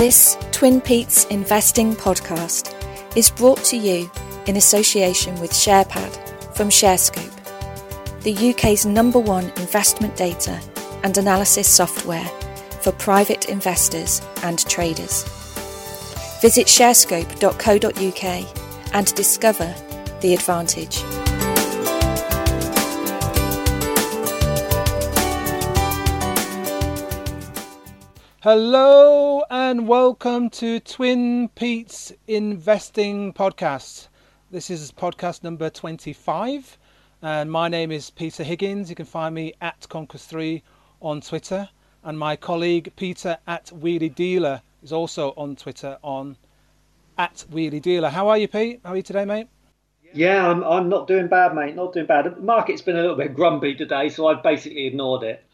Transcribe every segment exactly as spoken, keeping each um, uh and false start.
This Twin Peaks Investing podcast is brought to you in association with SharePad from ShareScope, the U K's number one investment data and analysis software for private investors and traders. Visit sharescope dot co dot uk and discover the advantage. Hello and welcome to Twin Peaks Investing Podcast. This is podcast number twenty-five and my name is Peter Higgins. You can find me at Conquest three on Twitter, and my colleague Peter at Wheelie Dealer is also on Twitter on at Wheelie Dealer. How are you, Pete? How are you today, mate? Yeah, I'm I'm not doing bad, mate. Not doing bad. The market's been a little bit grumpy today, so I've basically ignored it.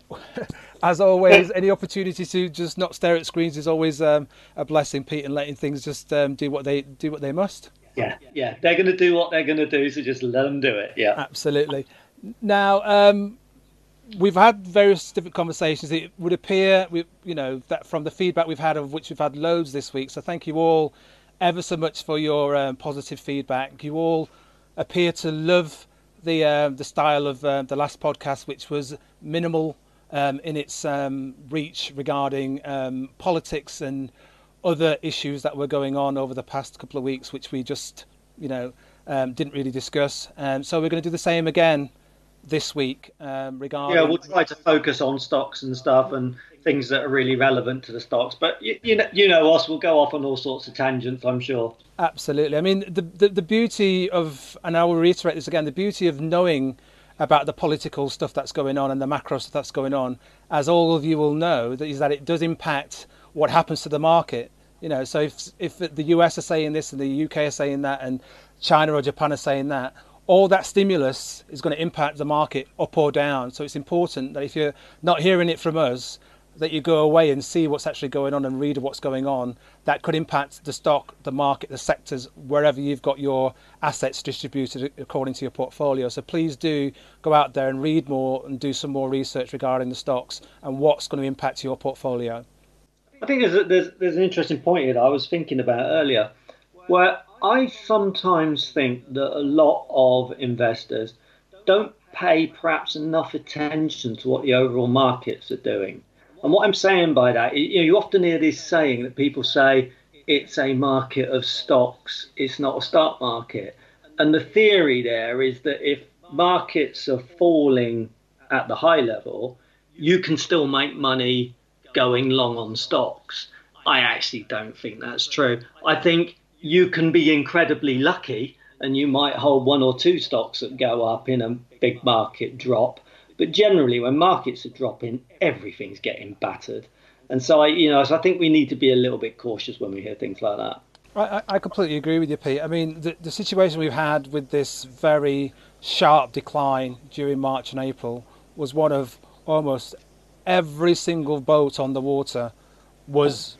As always, any opportunity to just not stare at screens is always um, a blessing, Pete, and letting things just um, do what they do what they must. Yeah, yeah, they're going to do what they're going to do, so just let them do it. Yeah, absolutely. Now, um, we've had various different conversations. It would appear, we, you know, that from the feedback we've had, of which we've had loads this week. So thank you all ever so much for your um, positive feedback. You all appear to love the uh, the style of uh, the last podcast, which was minimal Um, in its um, reach regarding um, politics and other issues that were going on over the past couple of weeks, which we just, you know, um, didn't really discuss. Um, so we're going to do the same again this week um, regarding... Yeah, we'll try to focus on stocks and stuff and things that are really relevant to the stocks. But, you, you know, you know us, we'll go off on all sorts of tangents, I'm sure. Absolutely. I mean, the, the, the beauty of, and I will reiterate this again, the beauty of knowing about the political stuff that's going on and the macro stuff that's going on, as all of you will know, that is that it does impact what happens to the market. You know, so if if the U S are saying this and the U K are saying that and China or Japan are saying that, all that stimulus is going to impact the market up or down. So it's important that if you're not hearing it from us, that you go away and see what's actually going on and read what's going on. That could impact the stock, the market, the sectors, wherever you've got your assets distributed according to your portfolio. So please do go out there and read more and do some more research regarding the stocks and what's going to impact your portfolio. I think there's, a, there's, there's an interesting point here that I was thinking about earlier, where I sometimes think that a lot of investors don't pay perhaps enough attention to what the overall markets are doing. And what I'm saying by that, you know, you often hear this saying that people say it's a market of stocks, it's not a stock market. And the theory there is that if markets are falling at the high level, you can still make money going long on stocks. I actually don't think that's true. I think you can be incredibly lucky and you might hold one or two stocks that go up in a big market drop. But generally, when markets are dropping, everything's getting battered. And so, I, you know, so I think we need to be a little bit cautious when we hear things like that. I, I completely agree with you, Pete. I mean, the, the situation we've had with this very sharp decline during March and April was one of almost every single boat on the water was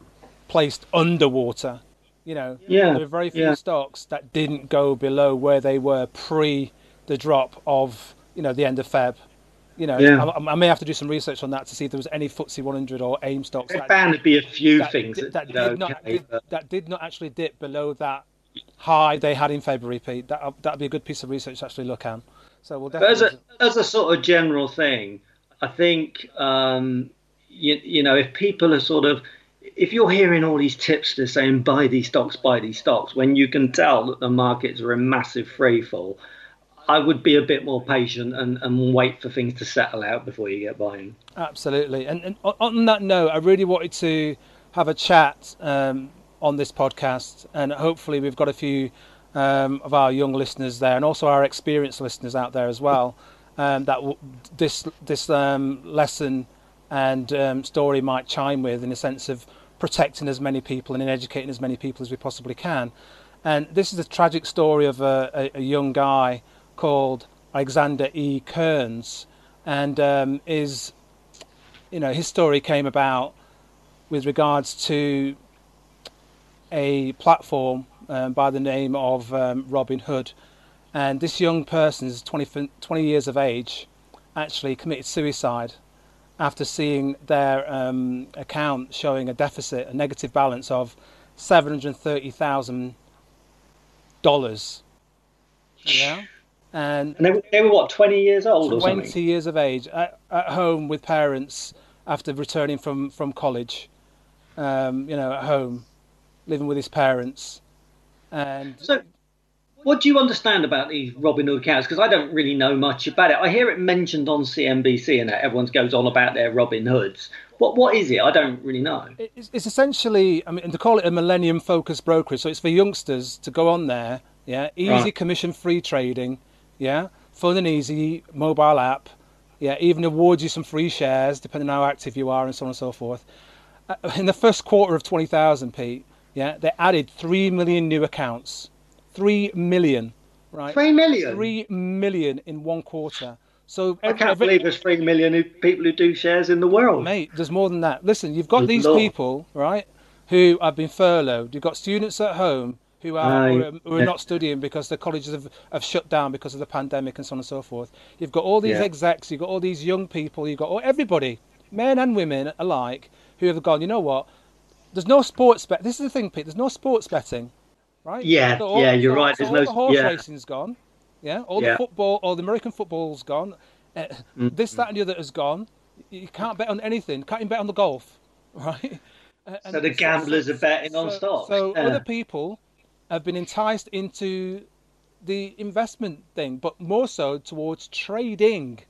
placed underwater. You know, yeah, there were very few yeah. stocks that didn't go below where they were pre the drop of, you know, the end of Feb. You know, yeah. I, I may have to do some research on that to see if there was any F T S E one hundred or AIM stocks. There bound to be a few that, things that, that, that, that did not, okay, did, that did not actually dip below that high they had in February, Pete. That that'd be a good piece of research to actually look at. So we'll definitely. But as a as a sort of general thing, I think um, you you know if people are sort of if you're hearing all these tips they're saying buy these stocks, buy these stocks, when you can tell that the markets are in massive freefall, I would be a bit more patient and, and wait for things to settle out before you get buying. Absolutely. And, and on that note, I really wanted to have a chat um, on this podcast, and hopefully we've got a few um, of our young listeners there and also our experienced listeners out there as well, um, that w- this this um, lesson and um, story might chime with, in a sense of protecting as many people and in educating as many people as we possibly can. And this is a tragic story of a, a, a young guy called Alexander E. Kearns, and um, is, you know, his story came about with regards to a platform um, by the name of um, Robinhood, and this young person is twenty, twenty years of age, actually committed suicide after seeing their um, account showing a deficit, a negative balance of seven hundred thirty thousand dollars. Yeah, and, and they, were, they were what, twenty years old or something? twenty years of age, at, at home with parents after returning from from college. Um, you know, at home, living with his parents, and so. What do you understand about these Robinhood accounts? Because I don't really know much about it. I hear it mentioned on C N B C and that everyone goes on about their Robinhoods. What what is it? I don't really know. It's, it's essentially, I mean, they call it a millennium focused brokerage. So it's for youngsters to go on there. Yeah, easy right. commission free trading. Yeah, fun and easy mobile app. Yeah, even awards you some free shares depending on how active you are and so on and so forth. Uh, in the first quarter of twenty thousand, Pete, yeah, they added three million new accounts. Three million, right? Three million. Three million in one quarter. So every, I can't every, believe there's three million who, people who do shares in the world, mate. There's more than that. Listen, you've got Good these Lord. people, right, who have been furloughed. You've got students at home who are, who are, who are yeah. not studying because the colleges have, have shut down because of the pandemic and so on and so forth. You've got all these yeah. execs. You've got all these young people. You've got all, everybody, men and women alike, who have gone. You know what? There's no sports bet. This is the thing, Pete. There's no sports betting. Right? Yeah, so all, yeah, you're so, right. So There's all no the horse yeah. racing's gone. Yeah, all yeah. the football, all the American football's gone. Uh, mm-hmm. This, that, and the other has gone. You can't bet on anything. Can't even bet on the golf, right? Uh, so the gamblers so, are betting so, on stocks. So yeah. other people have been enticed into the investment thing, but more so towards trading.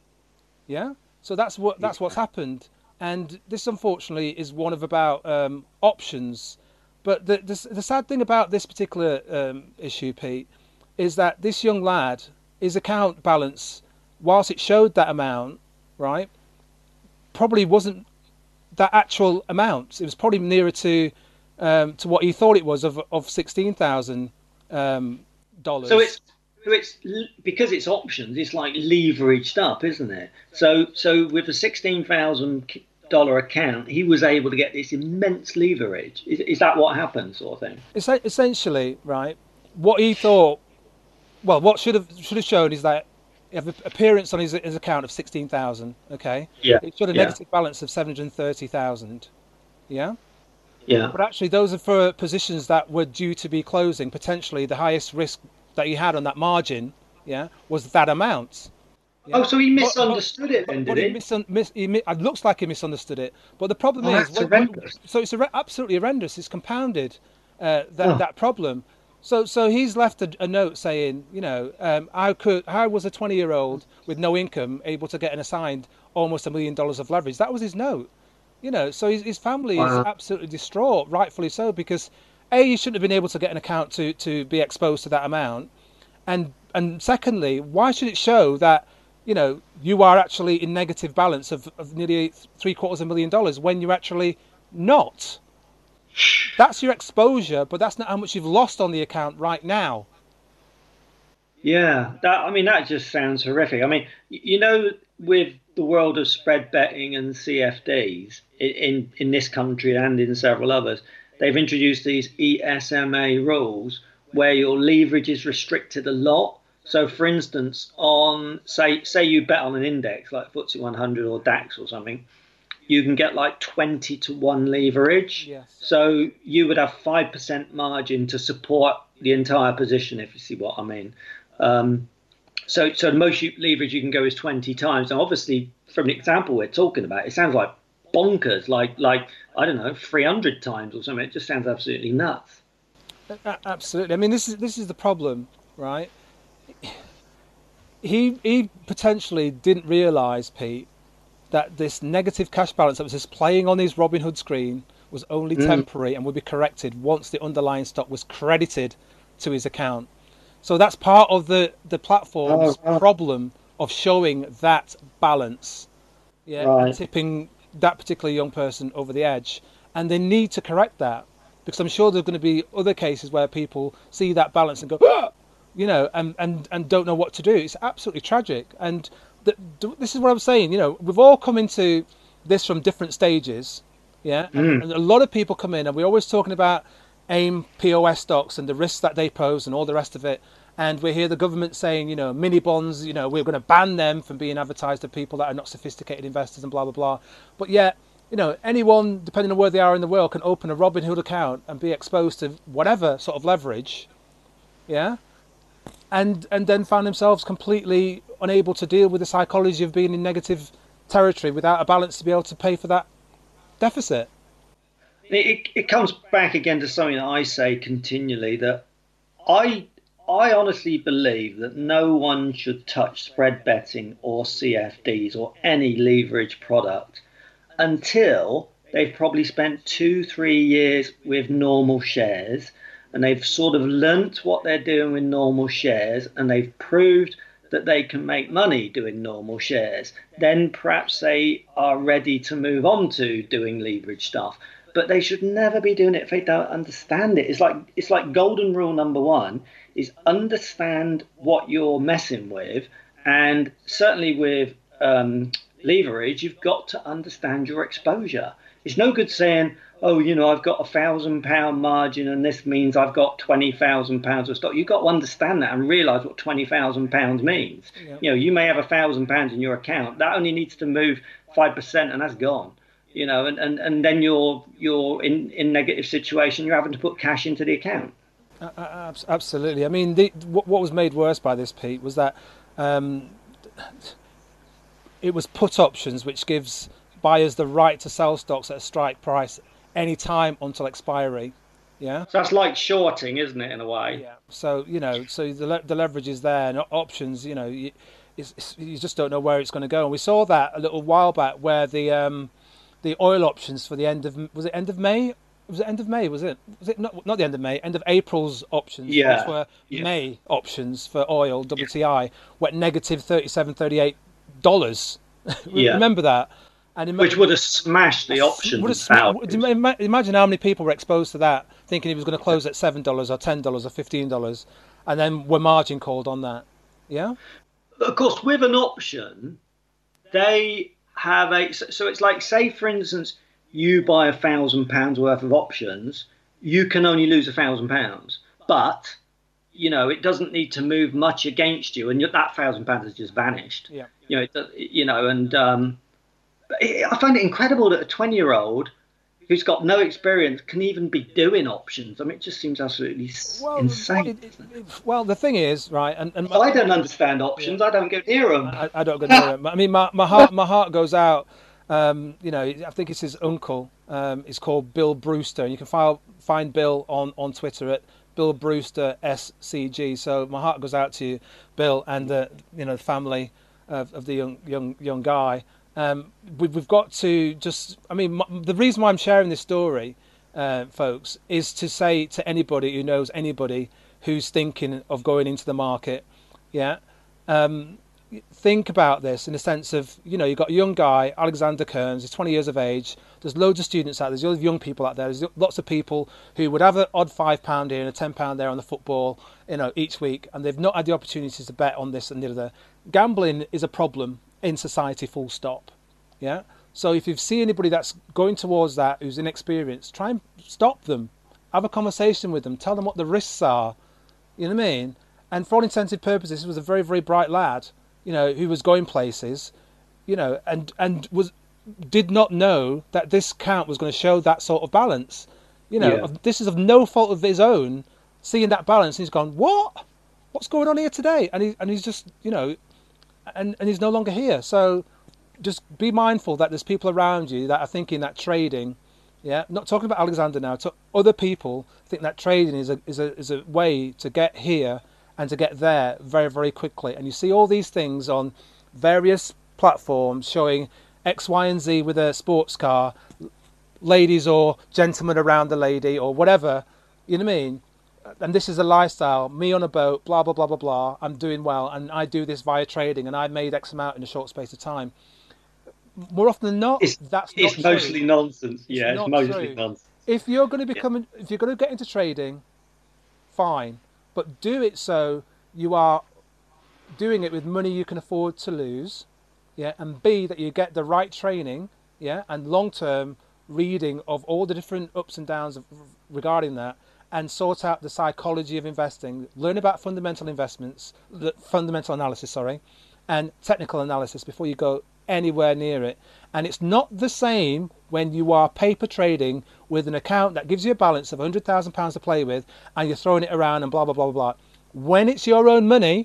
Yeah. So that's what that's yeah. what's happened, and this unfortunately is one of about um, options. But the, the the sad thing about this particular um, issue, Pete, is that this young lad, his account balance, whilst it showed that amount, right, probably wasn't that actual amount. It was probably nearer to um, to what he thought it was of of sixteen thousand um, dollars. So it's so it's because it's options. It's like leveraged up, isn't it? So so with the sixteen thousand dollar account, he was able to get this immense leverage. Is, is that what happened, sort of thing? It's essentially, right, what he thought, well, what should have should have shown is that he have an appearance on his, his account of sixteen thousand, okay? Yeah. It showed a yeah. negative balance of seven hundred thirty thousand, yeah? Yeah. But actually, those are for positions that were due to be closing. Potentially, the highest risk that he had on that margin, yeah, was that amount. Yeah. Oh, so he misunderstood but, but, it then, but, did he? he? Misun, mis, he It looks like he misunderstood it. But the problem oh, is... That's when, horrendous. When, so it's a, absolutely horrendous. It's compounded, uh, that, oh. that problem. So so he's left a, a note saying, you know, um, how could how was a twenty-year-old with no income able to get an assigned almost a million dollars of leverage? That was his note. You know, so his, his family wow. is absolutely distraught, rightfully so, because A, you shouldn't have been able to get an account to, to be exposed to that amount. And and secondly, why should it show that, you know, you are actually in negative balance of, of nearly three quarters of a million dollars when you're actually not? That's your exposure, but that's not how much you've lost on the account right now. Yeah, that I mean, that just sounds horrific. I mean, you know, with the world of spread betting and C F Ds in, in this country and in several others, they've introduced these E S M A rules where your leverage is restricted a lot. So, for instance, on say say you bet on an index like F T S E one hundred or DAX or something, you can get like twenty to one leverage. Yes. So you would have five percent margin to support the entire position, if you see what I mean. Um, so, so the most you, leverage you can go is twenty times. Now, obviously, from the example we're talking about, it sounds like bonkers, like, like I don't know, three hundred times or something. It just sounds absolutely nuts. Absolutely. I mean, this is this is the problem, right? He he potentially didn't realise, Pete, that this negative cash balance that was just playing on his Robinhood screen was only mm. temporary and would be corrected once the underlying stock was credited to his account. So that's part of the, the platform's oh, oh. problem of showing that balance, yeah, right. and tipping that particular young person over the edge. And they need to correct that, because I'm sure there's going to be other cases where people see that balance and go, ah! you know, and, and, and don't know what to do. It's absolutely tragic. And the, this is what I'm saying, you know, we've all come into this from different stages, yeah, mm. and, and a lot of people come in, and we're always talking about AIM P O S stocks and the risks that they pose and all the rest of it. And we hear the government saying, you know, mini bonds, you know, we're going to ban them from being advertised to people that are not sophisticated investors and blah, blah, blah. But yet, you know, anyone, depending on where they are in the world, can open a Robinhood account and be exposed to whatever sort of leverage, yeah, and and then find themselves completely unable to deal with the psychology of being in negative territory without a balance to be able to pay for that deficit. It, it comes back again to something that I say continually, that I I honestly believe that no one should touch spread betting or C F Ds or any leverage product until they've probably spent two, three years with normal shares, and they've sort of learnt what they're doing with normal shares, and they've proved that they can make money doing normal shares. Then perhaps they are ready to move on to doing leverage stuff. But they should never be doing it if they don't understand it. It's like it's like golden rule number one is understand what you're messing with, and certainly with um, leverage, you've got to understand your exposure. It's no good saying, oh, you know, I've got a thousand pound margin and this means I've got twenty thousand pounds of stock. You've got to understand that and realise what twenty thousand pounds means. Yeah. You know, you may have a thousand pounds in your account. That only needs to move five percent and that's gone. You know, and, and, and then you're you're in in negative situation. You're having to put cash into the account. Uh, absolutely. I mean, the, what, what was made worse by this, Pete, was that um, it was put options, which gives buyers the right to sell stocks at a strike price any time until expiry. Yeah. So that's like shorting, isn't it, in a way? Yeah. So you know, so the le- the leverage is there, and options. You know, you, it's, it's, you just don't know where it's going to go. And we saw that a little while back, where the um, the oil options for the end of was it end of May? Was it end of May? Was it? Was it not? Not the end of May. End of April's options. Yeah. Which were yeah. May options for oil. W T I yeah. went negative thirty-seven, thirty-eight dollars. Yeah. Remember that? And Which would have smashed the options. Would have sm- imagine how many people were exposed to that, thinking it was going to close at seven dollars or ten dollars or fifteen dollars, and then were margin called on that. Yeah. Of course, with an option, they have a so it's like, say for instance, you buy a thousand pounds worth of options, you can only lose a thousand pounds, but you know it doesn't need to move much against you, and that thousand pounds has just vanished. Yeah. You know, it, you know, and um, I find it incredible that a twenty-year-old who's got no experience can even be doing options. I mean, it just seems absolutely well, insane. It, it, it, well, the thing is, right, and, and I don't understand options. Yeah. I don't go near them. I, I don't go near them. I mean, my, my heart, my heart goes out. Um, you know, I think it's his uncle. Um, it's called Bill Brewster, and you can file, find Bill on, on Twitter at Bill Brewster S C G. So my heart goes out to you, Bill, and the you know the family of, of the young young young guy. Um, we, we've got to just, I mean, my, the reason why I'm sharing this story, uh, folks, is to say to anybody who knows anybody who's thinking of going into the market, yeah, um, think about this in the sense of, you know, you've got a young guy, Alexander Kearns, he's twenty years of age, there's loads of students out there, there's loads of young people out there, there's lots of people who would have an odd five pound here and a ten pound there on the football, you know, each week, and they've not had the opportunities to bet on this and the other. Gambling is a problem in society, full stop. Yeah. So if you see anybody that's going towards that who's inexperienced, try and stop them, have a conversation with them, tell them what the risks are. You know what I mean? And for all intended purposes, he was a very, very bright lad, you know, who was going places, you know, and and was did not know that this count was going to show that sort of balance. You know, yeah. This is of no fault of his own. Seeing that balance, and he's gone, what? What's going on here today? And he and he's just, you know. And, and he's no longer here. So just be mindful that there's people around you that are thinking that trading, yeah, not talking about Alexander now, to other people think that trading is a is a is a way to get here and to get there very, very quickly. And you see all these things on various platforms showing X, Y, and Z with a sports car, ladies or gentlemen around the lady or whatever, you know what I mean? And this is a lifestyle, me on a boat, blah, blah, blah, blah, blah. I'm doing well, and I do this via trading, and I made X amount in a short space of time. More often than not, it's, that's it's not mostly true. nonsense. It's yeah, it's mostly true. nonsense. If you're going to become, yeah. if you're going to get into trading, fine, but do it so you are doing it with money you can afford to lose, yeah, and B, that you get the right training, yeah, and long-term reading of all the different ups and downs of, regarding that. and sort out the psychology of investing, learn about fundamental investments, the fundamental analysis, sorry, and technical analysis before you go anywhere near it. And it's not the same when you are paper trading with an account that gives you a balance of one hundred thousand pounds to play with and you're throwing it around and blah, blah, blah, blah. When it's your own money,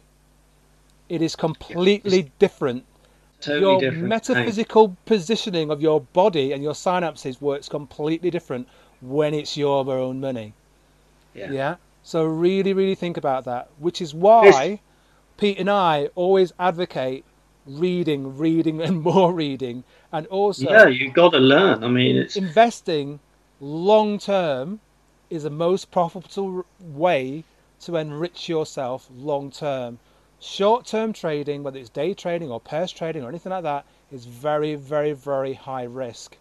it is completely yeah, different. Totally your different. metaphysical Thanks. positioning of your body and your synapses works completely different when it's your own money. Yeah. yeah? So really, really think about that, which is why Pete and I always advocate reading, reading and more reading. And also, yeah, you've got to learn. I mean, it's investing long term is the most profitable way to enrich yourself long term. Short term trading, whether it's day trading or pairs trading or anything like that, is very, very, very high risk.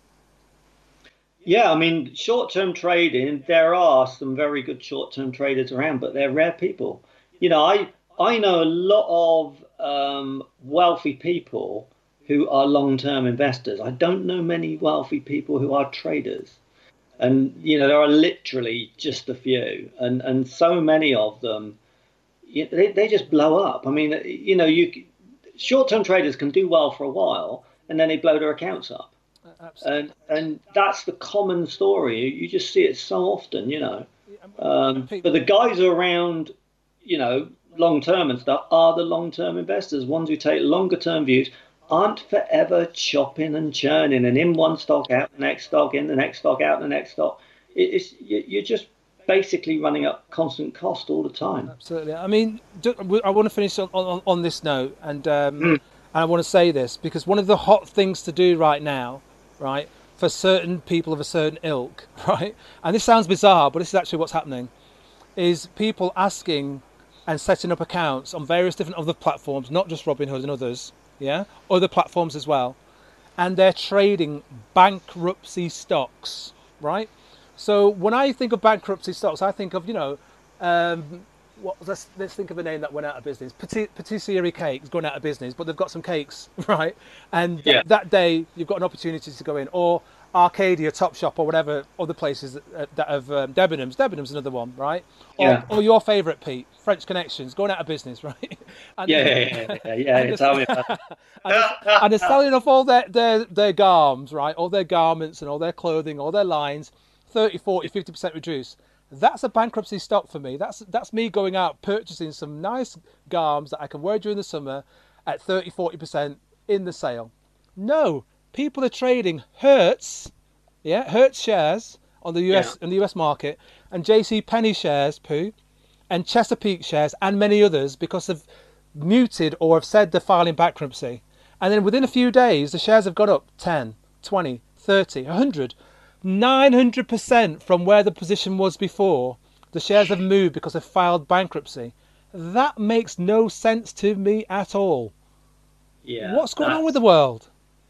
Yeah, I mean, short term trading, there are some very good short term traders around, but they're rare people. You know, I I know a lot of um, wealthy people who are long-term investors. I don't know many wealthy people who are traders. And, you know, there are literally just a few. And, and so many of them, you, they, they just blow up. I mean, you know, you short-term traders can do well for a while and then they blow their accounts up. Absolutely. And, and that's the common story. You just see it so often, you know. Um, but the guys around, you know, long-term and stuff are the long-term investors, ones who take longer-term views, aren't forever chopping and churning and in one stock, out the next stock, in the next stock, out the next stock. It's, you're just basically running up constant cost all the time. Absolutely. I mean, I want to finish on, on, on this note, and, um, mm. and I want to say this, because one of the hot things to do right now, right, for certain people of a certain ilk, right, and this sounds bizarre, but this is actually what's happening, is people asking and setting up accounts on various different other platforms, not just Robinhood and others, yeah, other platforms as well, and they're trading bankruptcy stocks, right? So when I think of bankruptcy stocks, I think of, you know, um, what, let's, let's think of a name that went out of business. Patisserie Cakes going out of business, but they've got some cakes, right? And yeah. th- that day you've got an opportunity to go in, or Arcadia, Topshop, or whatever other places that, that have um, Debenhams. Debenhams another one, right? Or, yeah. or your favourite, Pete, French Connections, going out of business, right? And, yeah, yeah, yeah, yeah, yeah. And tell me about and, they're, and they're selling off all their, their, their garms, right? All their garments and all their clothing, all their lines, thirty, forty, fifty percent reduced. That's a bankruptcy stock for me. That's that's me going out purchasing some nice garms that I can wear during the summer at thirty, forty percent in the sale. No, people are trading Hertz, yeah, Hertz shares on the U S yeah. on the U S market, and J C Penney shares, Pooh, and Chesapeake shares, and many others, because they've muted or have said they're filing bankruptcy. And then within a few days, the shares have gone up ten, twenty, thirty, one hundred, nine hundred percent from where the position was before. The shares have moved because they've filed bankruptcy. That makes no sense to me at all. Yeah. What's going on with the world?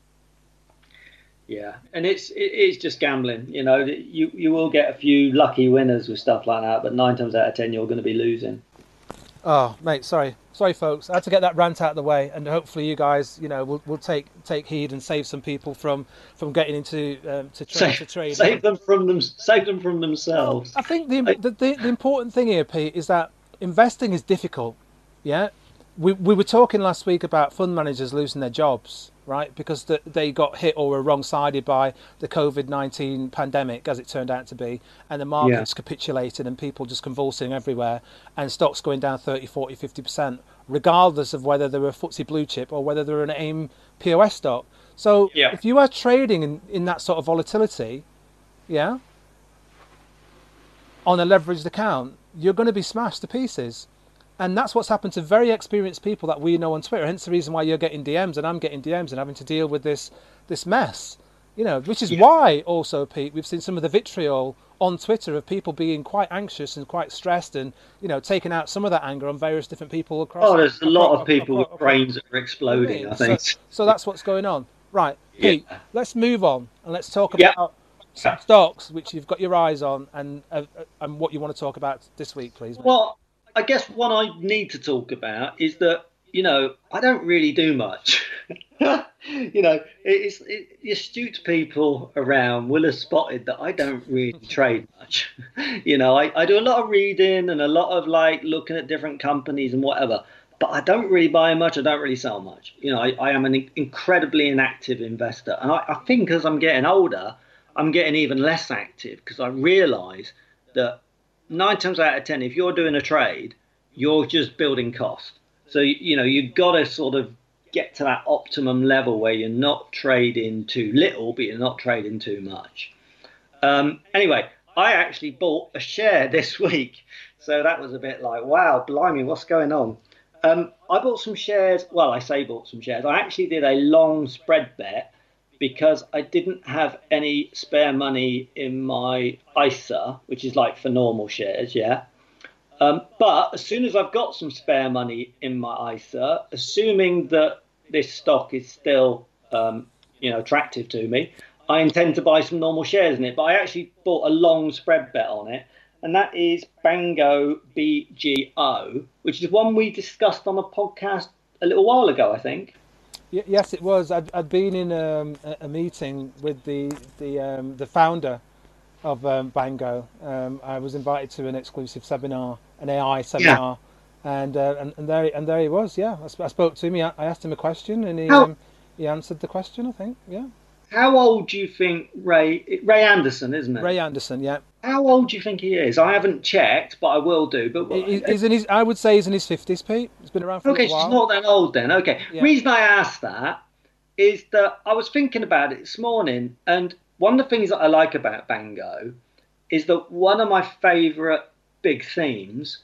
Yeah, and it's it is just gambling. You know, you you will get a few lucky winners with stuff like that, but nine times out of ten you're going to be losing. Oh, mate, sorry, sorry, folks. I had to get that rant out of the way, and hopefully you guys, you know, will will take take heed and save some people from from getting into um, to, tra- save, to trade. Save them from them. Save them from themselves. I think the, I, the the the important thing here, Pete, is that investing is difficult. Yeah, we we were talking last week about fund managers losing their jobs, right? Because the, they got hit or were wrong-sided by the COVID nineteen pandemic, as it turned out to be, and the markets yeah. capitulated and people just convulsing everywhere, and stocks going down thirty, forty, fifty percent, regardless of whether they were a F T S E blue chip or whether they were an AIM P O S stock. So yeah. if you are trading in, in that sort of volatility, yeah, on a leveraged account, you're going to be smashed to pieces. And that's what's happened to very experienced people that we know on Twitter. Hence the reason why you're getting D Ms and I'm getting D Ms and having to deal with this this mess. You know, which is yeah. why also, Pete, we've seen some of the vitriol on Twitter of people being quite anxious and quite stressed and, you know, taking out some of that anger on various different people across. Oh, there's a across, lot across, of people across, with brains that are exploding, I think. So, so that's what's going on. Right, Pete, yeah. let's move on and let's talk about yeah. some stocks which you've got your eyes on and uh, and what you want to talk about this week, please. Mate. Well, I guess what I need to talk about is that, you know, I don't really do much. you know, it's it, the astute people around will have spotted that I don't really trade much. You know, I, I do a lot of reading and a lot of like looking at different companies and whatever, but I don't really buy much. I don't really sell much. You know, I, I am an incredibly inactive investor, and I, I think as I'm getting older, I'm getting even less active because I realise that nine times out of ten, if you're doing a trade, you're just building cost. So you know, you've got to sort of get to that optimum level where you're not trading too little, but you're not trading too much. Um, anyway, I actually bought a share this week. So that was a bit like, wow, blimey, what's going on? Um, I bought some shares. Well, I say bought some shares. I actually did a long spread bet because I didn't have any spare money in my I S A, which is like for normal shares, yeah. Um, but as soon as I've got some spare money in my I S A, assuming that this stock is still, um, you know, attractive to me, I intend to buy some normal shares in it. But I actually bought a long spread bet on it, and that is Bango B G O, which is one we discussed on a podcast a little while ago, I think. Yes, it was. I'd, I'd been in um, a meeting with the the um, the founder of um, Bango. Um, I was invited to an exclusive seminar, an A I seminar, yeah. and, uh, and and there and there he was. Yeah, I, I spoke to him. I asked him a question, and he How, um, he answered the question. I think. Yeah. How old do you think Ray Ray Anderson, isn't it? Ray Anderson, yeah. How old do you think he is? I haven't checked, but I will do. But he, he's in his, I would say he's in his fifties, Pete. He's been around for okay, a while. Okay, so he's not that old then. Okay. Yeah. Reason I asked that is that I was thinking about it this morning, and one of the things that I like about Bango is that one of my favourite big themes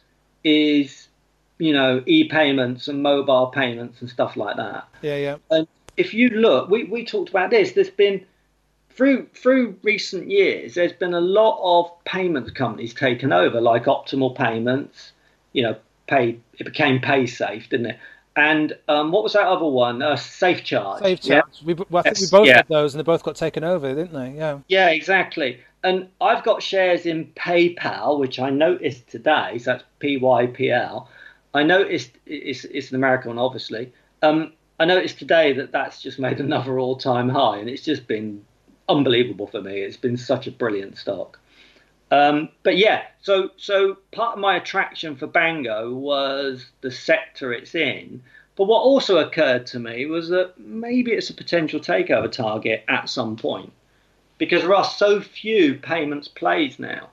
is, you know, e-payments and mobile payments and stuff like that. Yeah, yeah. And if you look, we, we talked about this, there's been, through through recent years, there's been a lot of payments companies taken over, like Optimal Payments, you know, pay it became PaySafe, didn't it? And um, what was that other one? Uh, SafeCharge. SafeCharge. Yeah. We, well, I think yes. we both yeah. had those, and they both got taken over, didn't they? Yeah. Yeah, exactly. And I've got shares in PayPal, which I noticed today. So that's P Y P L. I noticed it's, it's an American one, obviously. Um, I noticed today that that's just made another all-time high, and it's just been unbelievable for me. It's been such a brilliant stock. Um, but yeah, so so part of my attraction for Bango was the sector it's in. But what also occurred to me was that maybe it's a potential takeover target at some point, because there are so few payments plays now.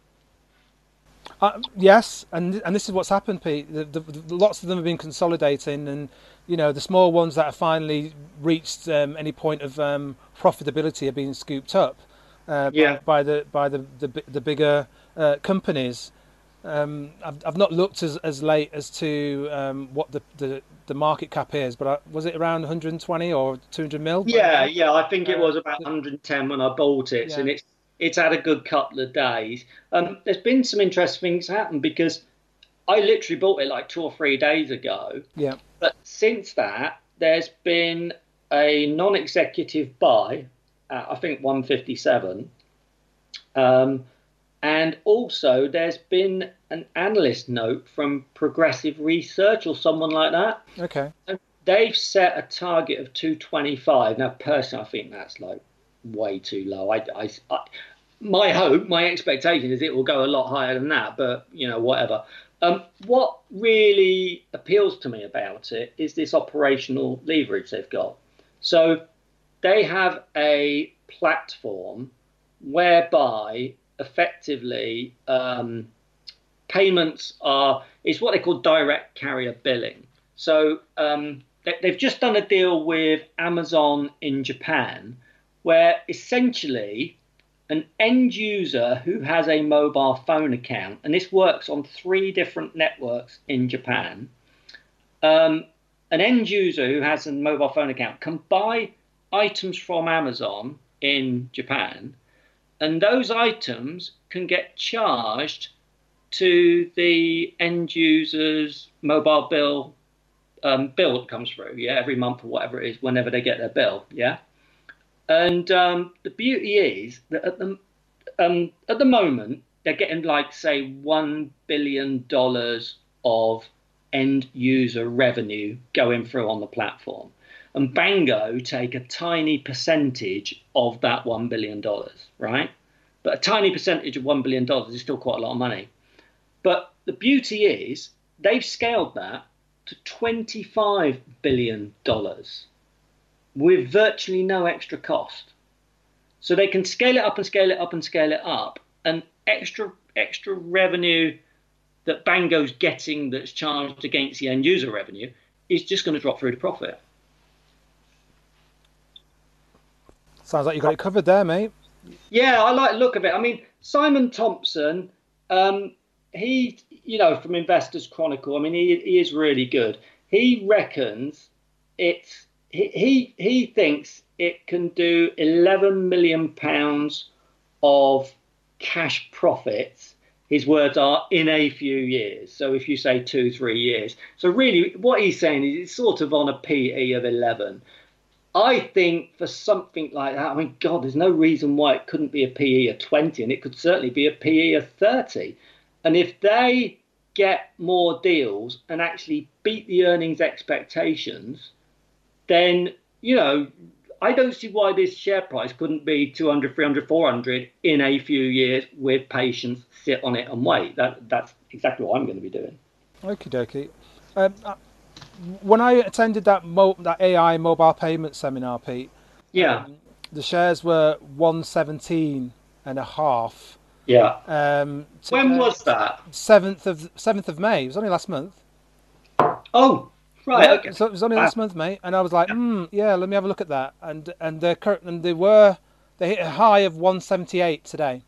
Uh, yes, and and this is what's happened, Pete. The, the, the, lots of them have been consolidating, and you know the small ones that have finally reached um, any point of um, profitability are being scooped up uh, yeah. by, by the by the the, the bigger uh, companies. Um, I've I've not looked as, as late as to um, what the, the, the market cap is, but I, was it around one hundred twenty or two hundred mil? Yeah, yeah, I think it was about one hundred ten when I bought it, yeah. and it's it's had a good couple of days. Um, there's been some interesting things happen because I literally bought it like two or three days ago. Yeah. But since that, there's been a non-executive buy at, I think, one fifty-seven. Um, and also there's been an analyst note from Progressive Research or someone like that. Okay. And they've set a target of two twenty-five. Now, personally, I think that's like way too low. I, I, I, my hope, my expectation is it will go a lot higher than that, but, you know, whatever. Um, what really appeals to me about it is this operational leverage they've got. So they have a platform whereby effectively um, payments are, it's what they call direct carrier billing. So um, they, they've just done a deal with Amazon in Japan, where essentially an end user who has a mobile phone account, and this works on three different networks in Japan, um, an end user who has a mobile phone account can buy items from Amazon in Japan, and those items can get charged to the end user's mobile bill um, bill that comes through, yeah, every month or whatever it is, whenever they get their bill, yeah. And um, the beauty is that at the um, at the moment they're getting like say one billion dollars of end user revenue going through on the platform, and Bango take a tiny percentage of that one billion dollars, right? But a tiny percentage of one billion dollars is still quite a lot of money. But the beauty is they've scaled that to twenty-five billion dollars with virtually no extra cost. So they can scale it up and scale it up and scale it up, and extra extra revenue that Bango's getting that's charged against the end user revenue is just going to drop through to profit. Sounds like you got it covered there, mate. Yeah, I like the look of it. I mean, Simon Thompson, um, he, you know, from Investors Chronicle, I mean, he, he is really good. He reckons it's, he, he, he thinks it can do eleven million pounds of cash profits. His words are in a few years. So if you say two, three years. So really what he's saying is it's sort of on a P E of eleven. I think for something like that, I mean, God, there's no reason why it couldn't be a P E of twenty, and it could certainly be a P E of thirty. And if they get more deals and actually beat the earnings expectations, then, you know, I don't see why this share price couldn't be two hundred, three hundred, four hundred in a few years with patience, sit on it and wait. That That's exactly what I'm going to be doing. Okie dokie. Um, when I attended that mo- that A I mobile payment seminar, Pete, yeah, um, the shares were one seventeen and a half. Yeah. Um, when was that? Seventh of seventh of May. It was only last month. Oh, right. Yeah, okay. So it was only last ah. month, mate. And I was like, hmm, yeah, let me have a look at that. And and they're and they were they hit a high of one seventy-eight today.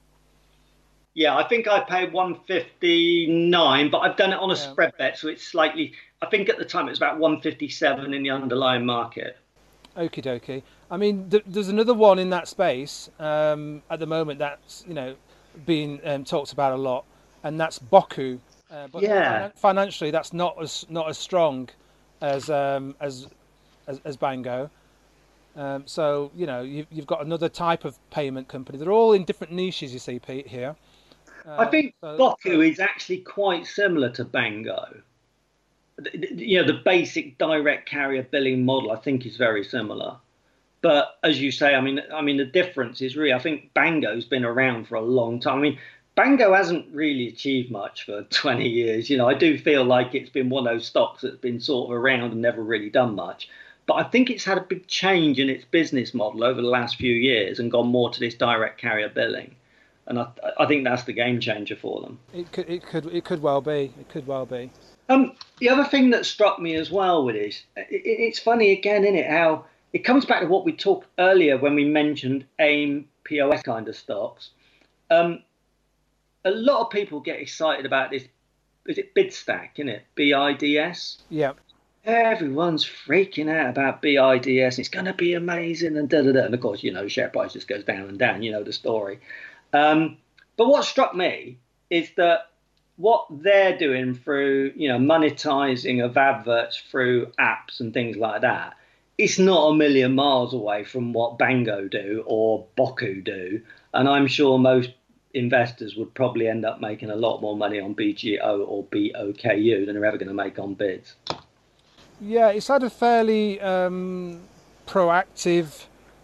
Yeah, I think I paid one fifty-nine, but I've done it on a yeah. spread bet, so it's slightly. I think at the time it was about one fifty-seven in the underlying market. Okie dokie. I mean, th- there's another one in that space um, at the moment that's, you know, being um, talked about a lot, and that's Boku. Uh, but yeah. Financially, that's not as not as strong as um, as, as as Bango. Um, so you know, you've, you've got another type of payment company. They're all in different niches, you see, Pete. Here. Uh, I think so, Boku so, is actually quite similar to Bango. You know, the basic direct carrier billing model, I think, is very similar. But as you say, I mean, I mean, the difference is really, I think Bango's been around for a long time. I mean, Bango hasn't really achieved much for twenty years. You know, I do feel like it's been one of those stocks that's been sort of around and never really done much. But I think it's had a big change in its business model over the last few years and gone more to this direct carrier billing. And I, I think that's the game changer for them. It could, it could, it could well be. It could well be. Um, the other thing that struck me as well with this, it, it's funny again, isn't it? How it comes back to what we talked earlier when we mentioned AIM, P O S kind of stocks. Um, a lot of people get excited about this. Is it BidStack, isn't it? B I D S? Yeah. Everyone's freaking out about B I D S. It's going to be amazing and da da da. And of course, you know, share price just goes down and down. You know the story. Um, but what struck me is that what they're doing through, you know, monetizing of adverts through apps and things like that, it's not a million miles away from what Bango do or Boku do. And I'm sure most investors would probably end up making a lot more money on B G O or B O K U than they're ever going to make on bids. Yeah, it's had a fairly um, proactive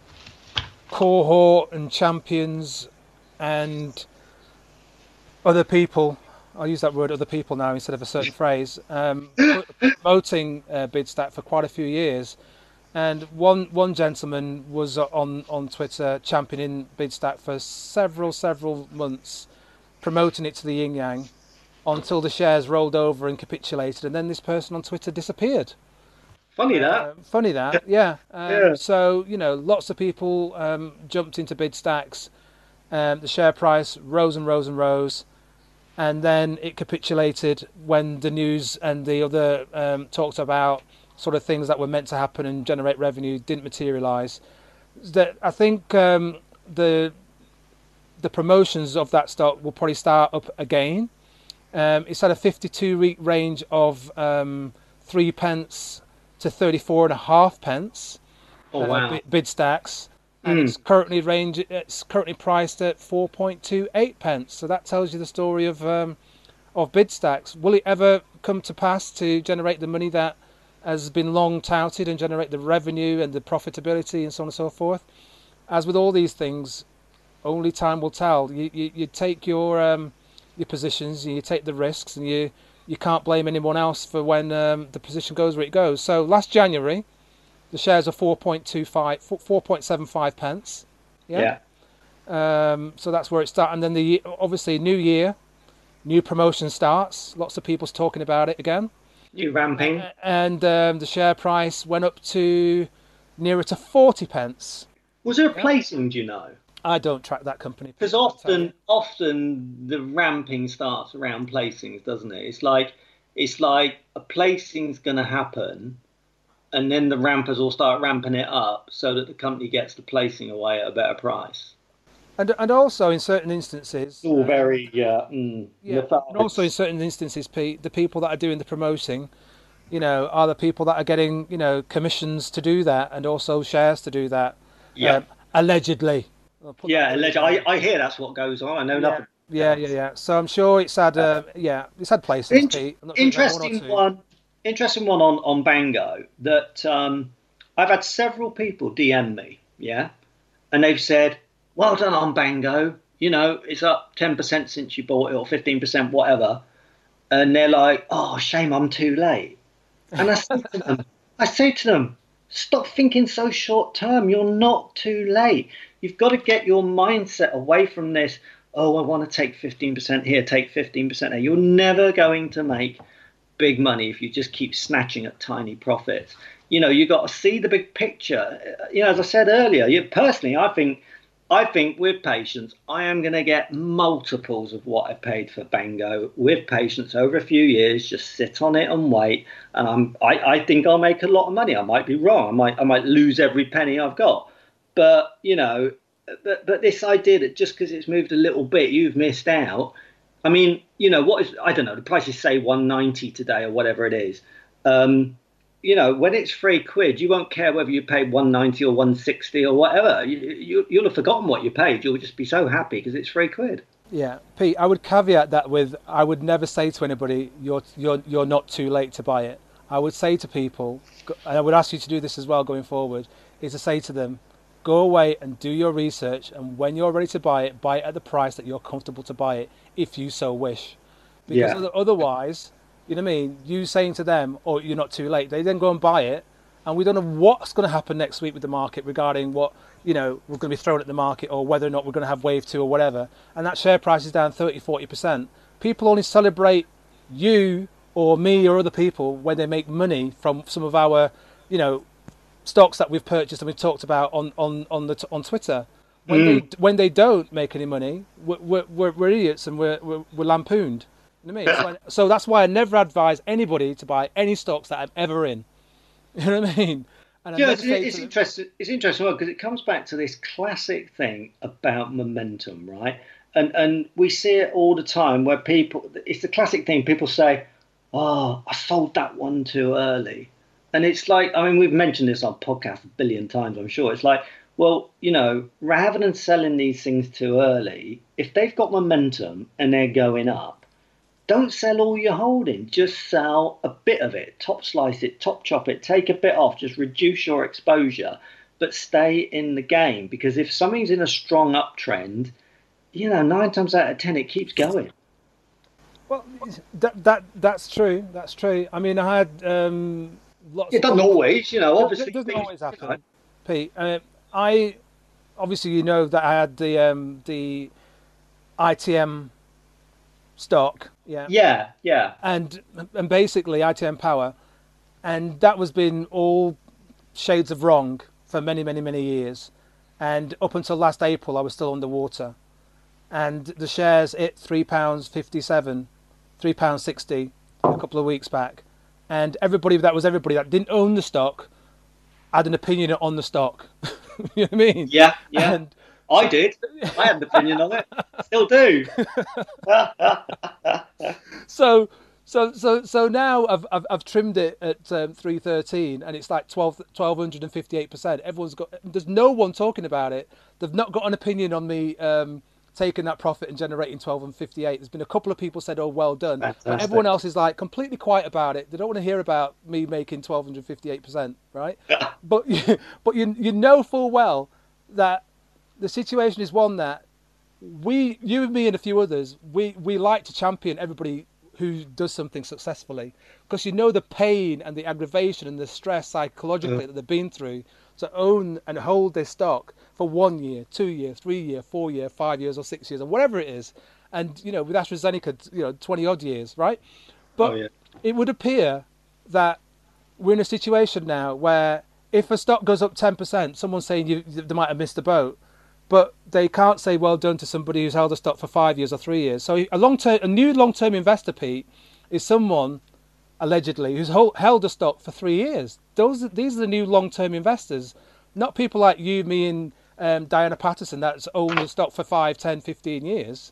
cohort and champions and other people. I'll use that word, other people, now instead of a certain phrase, um, promoting uh, BidStack for quite a few years. And one one gentleman was on, on Twitter championing BidStack for several, several months, promoting it to the yin yang until the shares rolled over and capitulated. And then this person on Twitter disappeared. Funny that. Uh, funny that, yeah. Um, yeah. So, you know, lots of people um, jumped into BidStacks. Um, the share price rose and rose and rose. And then it capitulated when the news and the other um, talked about sort of things that were meant to happen and generate revenue didn't materialise. That I think um, the the promotions of that stock will probably start up again. Um, it's had a fifty-two week range of um, three pence to thirty-four and a half pence. Oh wow! Uh, BidStacks. And mm. it's currently range. It's currently priced at four point two eight pence. So that tells you the story of um, of BidStacks. Will it ever come to pass to generate the money that has been long touted and generate the revenue and the profitability and so on and so forth. As with all these things, only time will tell. You you, you take your um, your positions, you take the risks, and you you can't blame anyone else for when um, the position goes where it goes. So last January, the shares are four point two five, four point seven five pence. Yeah. yeah. Um, so that's where it started, and then the obviously new year, new promotion starts. Lots of people's talking about it again. New ramping. And um, the share price went up to nearer to forty pence. Was there a placing, do you know? I don't track that company. Because often often the ramping starts around placings, doesn't it? It's like it's like a placing's going to happen, and then the rampers will start ramping it up so that the company gets the placing away at a better price. And and also in certain instances, it's all very yeah, mm, yeah. And also in certain instances, Pete, the people that are doing the promoting, you know, are the people that are getting, you know, commissions to do that and also shares to do that. Yeah, um, allegedly. Yeah, allegedly. I, I hear that's what goes on. I know yeah. nothing. Yeah, yeah, yeah. So I'm sure it's had, uh, yeah, it's had places. In- Pete. interesting one, one. Interesting one on on Bango that um, I've had several people D M me. Yeah, and they've said, well done on Bango, you know, it's up ten percent since you bought it or fifteen percent, whatever. And they're like, oh, shame I'm too late. And I say to them, I say to them, stop thinking so short term. You're not too late. You've got to get your mindset away from this, oh, I want to take fifteen percent here, take fifteen percent there. You're never going to make big money if you just keep snatching at tiny profits. You know, you've got to see the big picture. You know, as I said earlier, you, personally, I think I think with patience, I am going to get multiples of what I paid for Bango with patience over a few years. Just sit on it and wait, and I'm. I, I think I'll make a lot of money. I might be wrong. I might. I might lose every penny I've got. But you know, but but this idea that just because it's moved a little bit, you've missed out. I mean, you know, what is? I don't know. The price is say one ninety today or whatever it is. Um, You know, when it's three quid, you won't care whether you paid one ninety or one sixty or whatever. You, you, you'll have forgotten what you paid. You'll just be so happy because it's three quid. Yeah, Pete, I would caveat that with, I would never say to anybody, you're you're you're not too late to buy it. I would say to people, and I would ask you to do this as well going forward, is to say to them, go away and do your research, and when you're ready to buy it, buy it at the price that you're comfortable to buy it, if you so wish. Because yeah. otherwise, you know what I mean, you saying to them, oh, you're not too late, they then go and buy it, and we don't know what's going to happen next week with the market regarding what, you know, we're going to be thrown at the market or whether or not we're going to have wave two or whatever, and that share price is down thirty, forty percent. People only celebrate you or me or other people when they make money from some of our, you know, stocks that we've purchased and we've talked about on, on, on, the, on Twitter. When, mm. they, when they don't make any money, we're, we're, we're idiots and we're, we're, we're lampooned. You know what I mean? So, I, so that's why I never advise anybody to buy any stocks that I'm ever in. You know what I mean? And yeah, it's, it's interesting. It's interesting because it comes back to this classic thing about momentum, right? And and we see it all the time where people. It's the classic thing. People say, "Oh, I sold that one too early," and it's like, I mean, we've mentioned this on podcast a billion times, I'm sure. It's like, well, you know, rather than selling these things too early, if they've got momentum and they're going up, don't sell all your holding. Just sell a bit of it. Top slice it, top chop it, take a bit off. Just reduce your exposure, but stay in the game. Because if something's in a strong uptrend, you know, nine times out of ten, it keeps going. Well, that that that's true. That's true. I mean, I had um, lots. It doesn't of, always, you know. Obviously, it doesn't things, always happen, you know. Pete. Uh, I obviously, you know, that I had the um, the I T M stock. Yeah. Yeah, yeah. And and basically I T M Power, and that was been all shades of wrong for many, many, many years. And up until last April I was still underwater. And the shares hit three pounds fifty-seven, three pounds sixty a couple of weeks back. And everybody that was everybody that didn't own the stock had an opinion on the stock. You know what I mean? Yeah, yeah. And I did. I had an opinion on it. Still do. so, so, so, so now I've I've, I've trimmed it at um, three thirteen, and it's like twelve twelve hundred fifty eight percent. Everyone's got. There's no one talking about it. They've not got an opinion on the um, taking that profit and generating twelve and fifty-eight. There's been a couple of people said, oh, well done. Fantastic. But everyone else is like completely quiet about it. They don't want to hear about me making twelve fifty-eight percent, right? but you, but you, you know full well that the situation is one that we, you and me and a few others, we, we like to champion everybody who does something successfully, because you know the pain and the aggravation and the stress psychologically mm. that they've been through to own and hold this stock for one year, two years, three years, four years, five years or six years or whatever it is. And, you know, with AstraZeneca, you know, twenty odd years, right? But oh, yeah. it would appear that we're in a situation now where if a stock goes up ten percent, someone's saying you, they might have missed the boat, but they can't say well done to somebody who's held a stock for five years or three years. So a long-term, a new long-term investor, Pete, is someone allegedly who's hold, held a stock for three years. Those, these are the new long-term investors, not people like you, me, and um, Diana Patterson that's owned the stock for five, ten, fifteen years.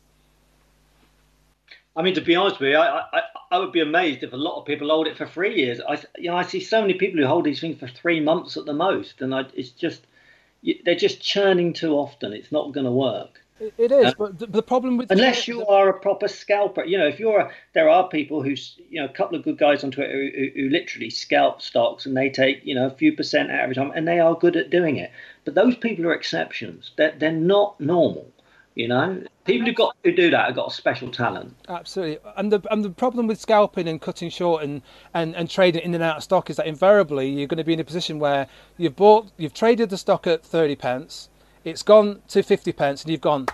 I mean, to be honest with you, I, I, I would be amazed if a lot of people hold it for three years. I, you know, I see so many people who hold these things for three months at the most, and I, it's just they're just churning too often. It's not going to work. It, it is, uh, but the, the problem with unless you are a proper scalper, you know, if you're a, there are people who, you know, a couple of good guys on Twitter who, who, who literally scalp stocks, and they take, you know, a few percent out every time, and they are good at doing it. But those people are exceptions. They're they're not normal. You know, people who got who do that have got a special talent. Absolutely, and the and the problem with scalping and cutting short and, and, and trading in and out of stock is that invariably you're going to be in a position where you've bought, you've traded the stock at thirty pence, it's gone to fifty pence, and you've gone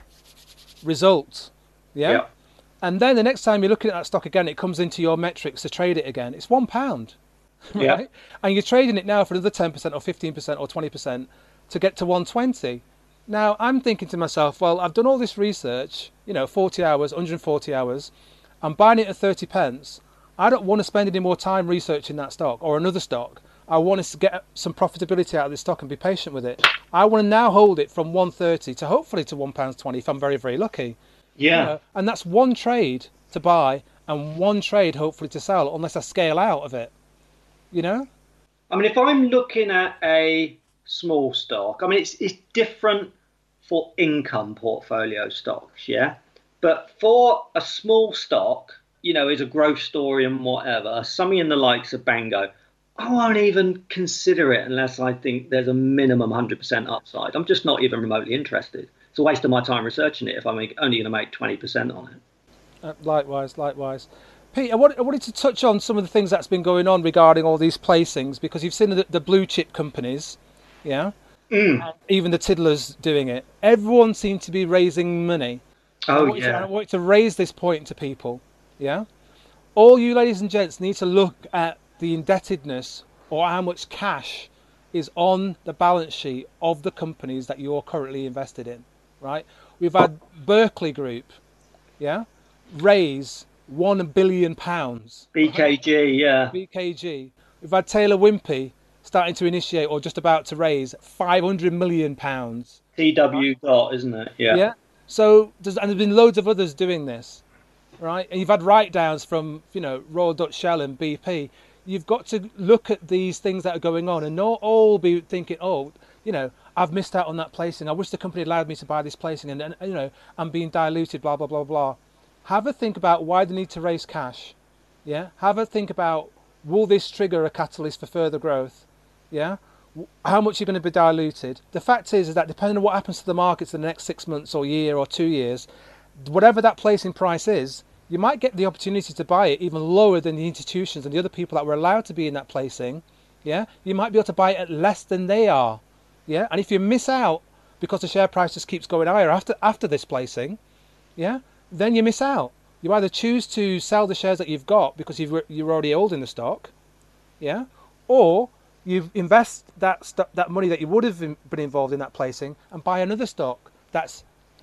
result, yeah? yeah. And then the next time you're looking at that stock again, it comes into your metrics to trade it again. It's one pound, right? Yeah. And you're trading it now for another ten percent or fifteen percent or twenty percent to get to one twenty. Now, I'm thinking to myself, well, I've done all this research, you know, forty hours, one hundred forty hours. I'm buying it at thirty pence. I don't want to spend any more time researching that stock or another stock. I want to get some profitability out of this stock and be patient with it. I want to now hold it from one thirty to hopefully to one pound twenty if I'm very, very lucky. Yeah. You know, and that's one trade to buy and one trade hopefully to sell, unless I scale out of it, you know? I mean, if I'm looking at a small stock, I mean, it's it's different for income portfolio stocks, yeah? But for a small stock, you know, is a growth story and whatever, something in the likes of Bango, I won't even consider it unless I think there's a minimum one hundred percent upside. I'm just not even remotely interested. It's a waste of my time researching it if I'm only going to make twenty percent on it. Uh, likewise, likewise. Pete, I wanted to touch on some of the things that's been going on regarding all these placings, because you've seen the, the blue chip companies, yeah? Mm. And even the tiddlers doing it. Everyone seems to be raising money. Oh, I want yeah. To, I want to raise this point to people. Yeah. All you ladies and gents need to look at the indebtedness or how much cash is on the balance sheet of the companies that you're currently invested in. Right. We've had Berkeley Group, yeah, raise one billion pounds. B K G, yeah. B K G. We've had Taylor Wimpey starting to initiate or just about to raise five hundred million pounds. T W dot, isn't it? Yeah. Yeah. So there's, and there's been loads of others doing this, right? And you've had write-downs from, you know, Royal Dutch Shell and B P. You've got to look at these things that are going on and not all be thinking, oh, you know, I've missed out on that placing. I wish the company allowed me to buy this placing, and, and you know, I'm being diluted, blah, blah, blah, blah. Have a think about why they need to raise cash. Yeah. Have a think about, will this trigger a catalyst for further growth? Yeah. How much you're going to be diluted. The fact is, is that depending on what happens to the markets in the next six months or year or two years, whatever that placing price is, you might get the opportunity to buy it even lower than the institutions and the other people that were allowed to be in that placing. Yeah. You might be able to buy it at less than they are. Yeah. And if you miss out because the share price just keeps going higher after after this placing, yeah, then you miss out. You either choose to sell the shares that you've got because you've, you're already holding the stock, yeah, or you invest that st- that money that you would have been involved in that placing and buy another stock that's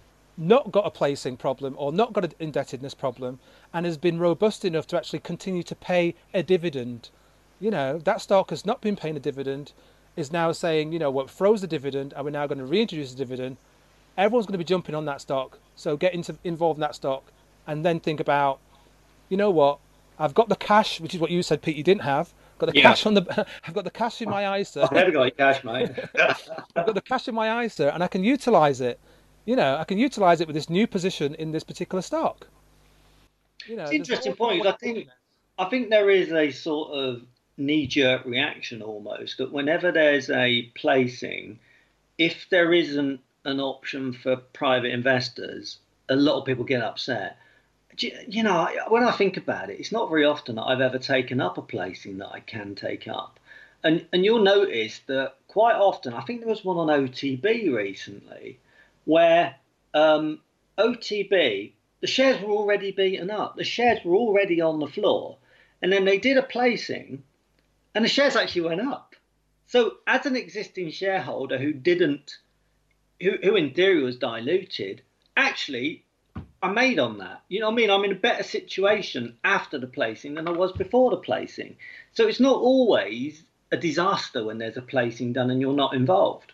not got a placing problem or not got an indebtedness problem and has been robust enough to actually continue to pay a dividend. You know, that stock has not been paying a dividend, is now saying, you know what, froze the dividend and we're now going to reintroduce the dividend. Everyone's going to be jumping on that stock. So get into, involved in that stock and then think about, you know what, I've got the cash, which is what you said, Pete, you didn't have. Got the yeah. cash on the. I've got the cash in my I S A. I've never got your cash, mate. I've got the cash in my I S A, and I can utilise it. You know, I can utilise it with this new position in this particular stock. You know, It's there's an interesting all- point. I think I think there is a sort of knee-jerk reaction almost that whenever there's a placing, if there isn't an option for private investors, a lot of people get upset. Do You you know, when I think about it, it's not very often that I've ever taken up a placing that I can take up. And and you'll notice that quite often, I think there was one on O T B recently, where um, O T B, the shares were already beaten up. The shares were already on the floor. And then they did a placing and the shares actually went up. So as an existing shareholder who didn't, who, who in theory was diluted, actually I made on that. You know what I mean? I'm in a better situation after the placing than I was before the placing. So it's not always a disaster when there's a placing done and you're not involved.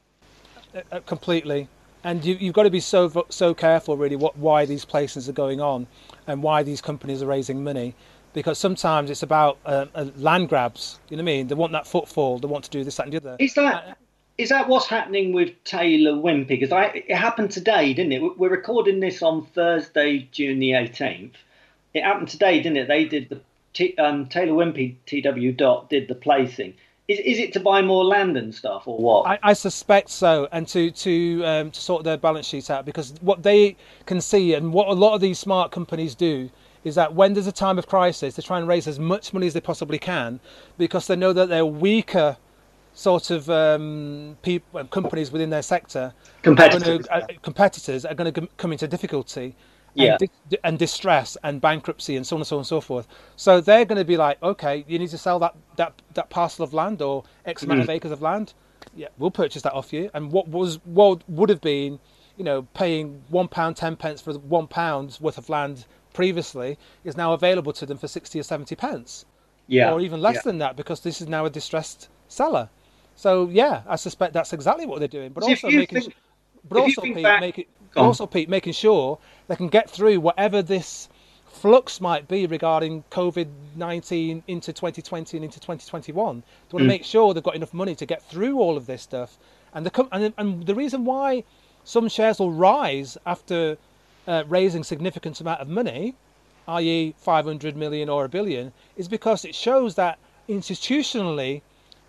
Uh, completely. And you, you've got to be so so careful, really, what why these placings are going on and why these companies are raising money. Because sometimes it's about uh, uh, land grabs. You know what I mean? They want that footfall. They want to do this, that, and the other. Is that is that what's happening with Taylor Wimpey? Because I it happened today, didn't it? We're recording this on Thursday, June the eighteenth. It happened today, didn't it? They did the T, um, Taylor Wimpey T W dot did the placing. Is is it to buy more land and stuff or what? I, I suspect so, and to to um, to sort their balance sheets out, because what they can see and what a lot of these smart companies do is that when there's a time of crisis, they try and raise as much money as they possibly can, because they know that they're weaker sort of um, people, companies within their sector, Competitors, are gonna, uh, competitors are going to come into difficulty, yeah, and, di- and distress and bankruptcy and so on and so on and so forth. So they're going to be like, okay, you need to sell that that, that parcel of land or X amount mm-hmm. of acres of land. Yeah, we'll purchase that off you. And what was what would have been, you know, paying one pound ten pence for one pound's worth of land previously is now available to them for sixty or seventy pence, yeah, or even less yeah. than that, because this is now a distressed seller. So yeah, I suspect that's exactly what they're doing. But so also making, think, but also Pete, back, make it, but also Pete, making sure they can get through whatever this flux might be regarding COVID nineteen into twenty twenty and into twenty twenty-one. They want to mm. make sure they've got enough money to get through all of this stuff. And the and, and the reason why some shares will rise after Uh, raising significant amount of money, that is five hundred million or a billion, is because it shows that institutionally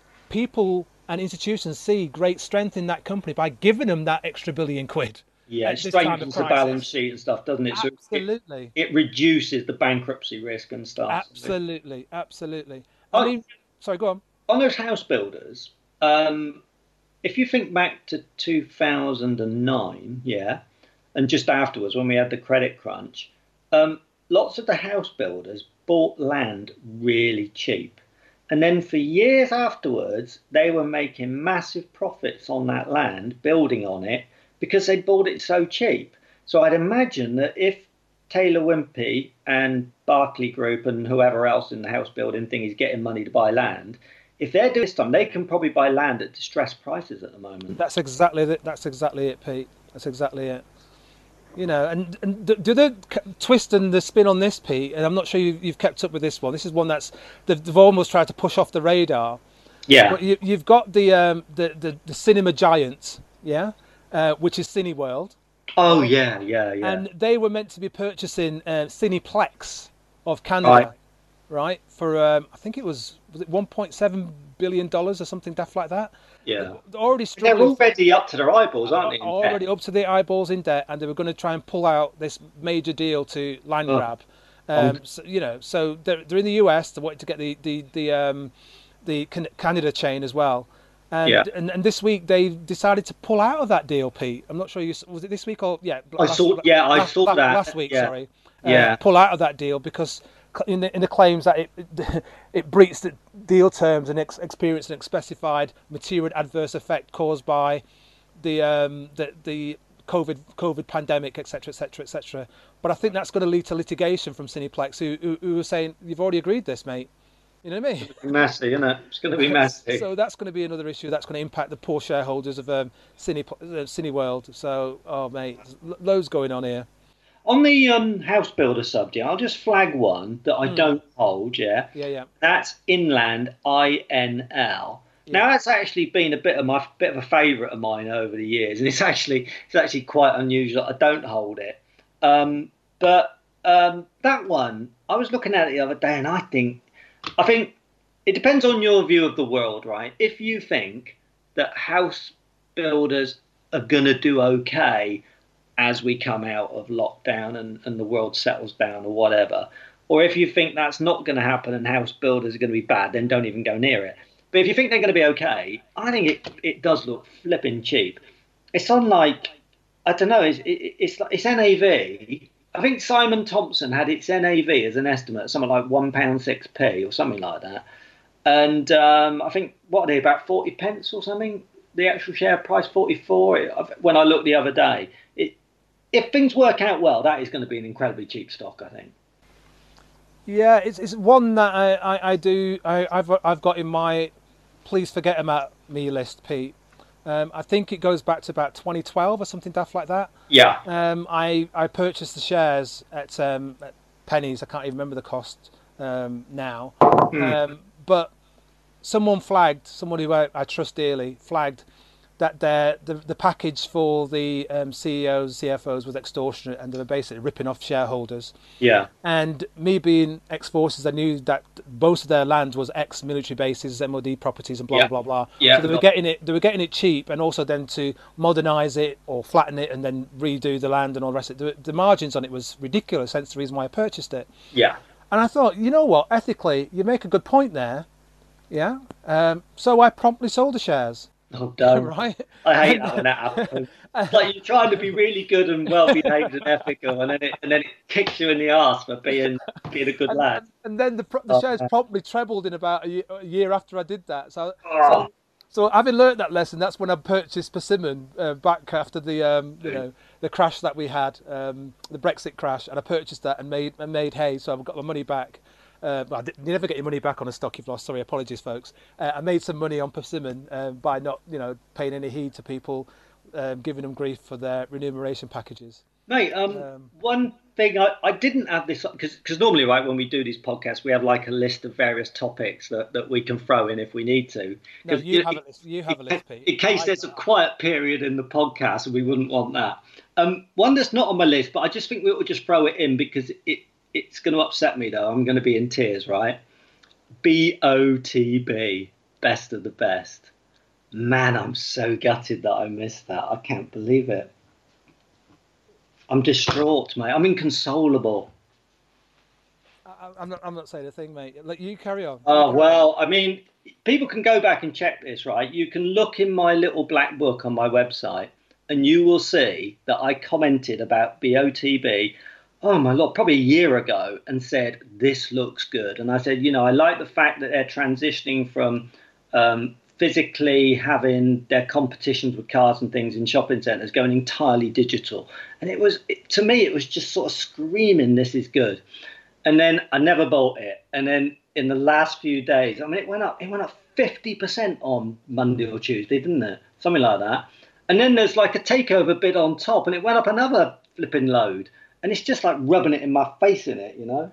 people and institutions see great strength in that company by giving them that extra billion quid. Yeah, it strengthens the balance sheet and stuff, doesn't it? Absolutely. So it, it reduces the bankruptcy risk and stuff. Absolutely, absolutely. I mean, sorry, go on. On those house builders, um, if you think back to two thousand nine, yeah, and just afterwards, when we had the credit crunch, um, lots of the house builders bought land really cheap. And then for years afterwards, they were making massive profits on that land, building on it, because they bought it so cheap. So I'd imagine that if Taylor Wimpey and Barclay Group and whoever else in the house building thing is getting money to buy land, if they're doing this time, they can probably buy land at distressed prices at the moment. That's exactly it. That's exactly it, Pete. That's exactly it. You know, and, and do the twist and the spin on this, Pete, and I'm not sure you've, you've kept up with this one. This is one that's they've, they've almost tried to push off the radar. Yeah. But you, you've got the, um, the the the cinema giant, yeah, uh, which is Cineworld. Oh yeah, yeah, yeah. And they were meant to be purchasing uh, Cineplex of Canada, right? right for um, I think it was was it one point seven billion dollars or something daft like that. Yeah, they're already they're already up to their eyeballs, aren't they? Already debt? Up to their eyeballs in debt, and they were going to try and pull out this major deal to land oh. grab. Um, so, you know, so they're they're in the U S. They wanted to get the the the um, the Canada chain as well. And, yeah. and and this week they decided to pull out of that deal, Pete. I'm not sure you was it this week or yeah. I last, saw yeah I last, saw last, that last week. Yeah. Sorry. Yeah. Uh, pull out of that deal because in the in the claims that it it breached the deal terms and ex- experienced an unspecified material adverse effect caused by the um the the COVID COVID pandemic, et cetera, et cetera, et cetera. But I think that's going to lead to litigation from Cineplex, who who, who are saying you've already agreed this, mate. You know what I mean? Massive, isn't it? It's going to be massive. So that's going to be another issue that's going to impact the poor shareholders of um, Cine uh, Cineworld. So, oh mate, there's loads going on here. On the um, house builder subject, I'll just flag one that I mm. don't hold. Yeah, yeah, yeah. That's Inland I N L. Yeah. Now that's actually been a bit of my bit of a favourite of mine over the years, and it's actually it's actually quite unusual. I don't hold it, um, but um, that one I was looking at it the other day, and I think I think it depends on your view of the world, right? If you think that house builders are gonna do okay as we come out of lockdown and, and the world settles down or whatever, or if you think that's not going to happen and house builders are going to be bad, then don't even go near it. But if you think they're going to be okay, I think it, it does look flipping cheap. It's on like, I don't know, it's, it, it's, it's N A V. I think Simon Thompson had its N A V as an estimate, something like one pound six p or something like that. And um, I think, what are they, about forty pence or something? The actual share price, forty-four, when I looked the other day. It, if things work out well, that is going to be an incredibly cheap stock, I think. Yeah, it's it's one that I, I, I do I, I've I've got in my please forget about me list, Pete. Um, I think it goes back to about twenty twelve or something daft like that. Yeah. Um, I I purchased the shares at, um, at pennies. I can't even remember the cost um, now. Mm. Um, but someone flagged, somebody who I, I trust dearly, flagged that the the package for the um, C E Os, C F Os was extortionate, and they were basically ripping off shareholders. Yeah. And me being ex-forces, I knew that most of their land was ex-military bases, M O D properties, and blah yeah. blah blah blah. Yeah. So they were getting it, they were getting it cheap, and also then to modernise it or flatten it and then redo the land and all the rest of it. The, the margins on it was ridiculous. Hence the reason why I purchased it. Yeah. And I thought, you know what? Ethically, you make a good point there. Yeah. Um, so I promptly sold the shares. Oh, don't. Right. I hate that when that happens. It's like you're trying to be really good and well behaved and ethical, and then it and then it kicks you in the arse for being being a good and, lad. And then the the oh, shares man. promptly trebled in about a year, a year after I did that. So, oh. so, so having learnt that lesson, that's when I purchased Persimmon uh, back after the um, you know the crash that we had, um, the Brexit crash, and I purchased that and made and made hay. So I've got my money back. Uh, well, you never get your money back on a stock you've lost. Sorry, apologies, folks. Uh, I made some money on Persimmon uh, by not, you know, paying any heed to people, um, giving them grief for their remuneration packages. Mate, um, um, one thing I, I didn't have this because because normally, right, when we do these podcasts, we have like a list of various topics that, that we can throw in if we need to. No, you, you have it, a list. You have a list, Pete. In case I there's a quiet period in the podcast, and we wouldn't want that. Um, one that's not on my list, but I just think we ought to just throw it in because it. It's going to upset me, though. I'm going to be in tears, right? B O T B, best of the best. Man, I'm so gutted that I missed that. I can't believe it. I'm distraught, mate. I'm inconsolable. I, I'm not. I'm not saying a thing, mate. Let you carry on. Oh well, I mean, people can go back and check this, right? You can look in my little black book on my website, and you will see that I commented about B O T B. Oh my Lord, probably a year ago, and said, this looks good. And I said, you know, I like the fact that they're transitioning from um, physically having their competitions with cars and things in shopping centres going entirely digital. And it was, it, to me, it was just sort of screaming, this is good. And then I never bought it. And then in the last few days, I mean, it went up, it went up fifty percent on Monday or Tuesday, didn't it? Something like that. And then there's like a takeover bid on top, and it went up another flipping load. And it's just like rubbing it in my face in it, you know?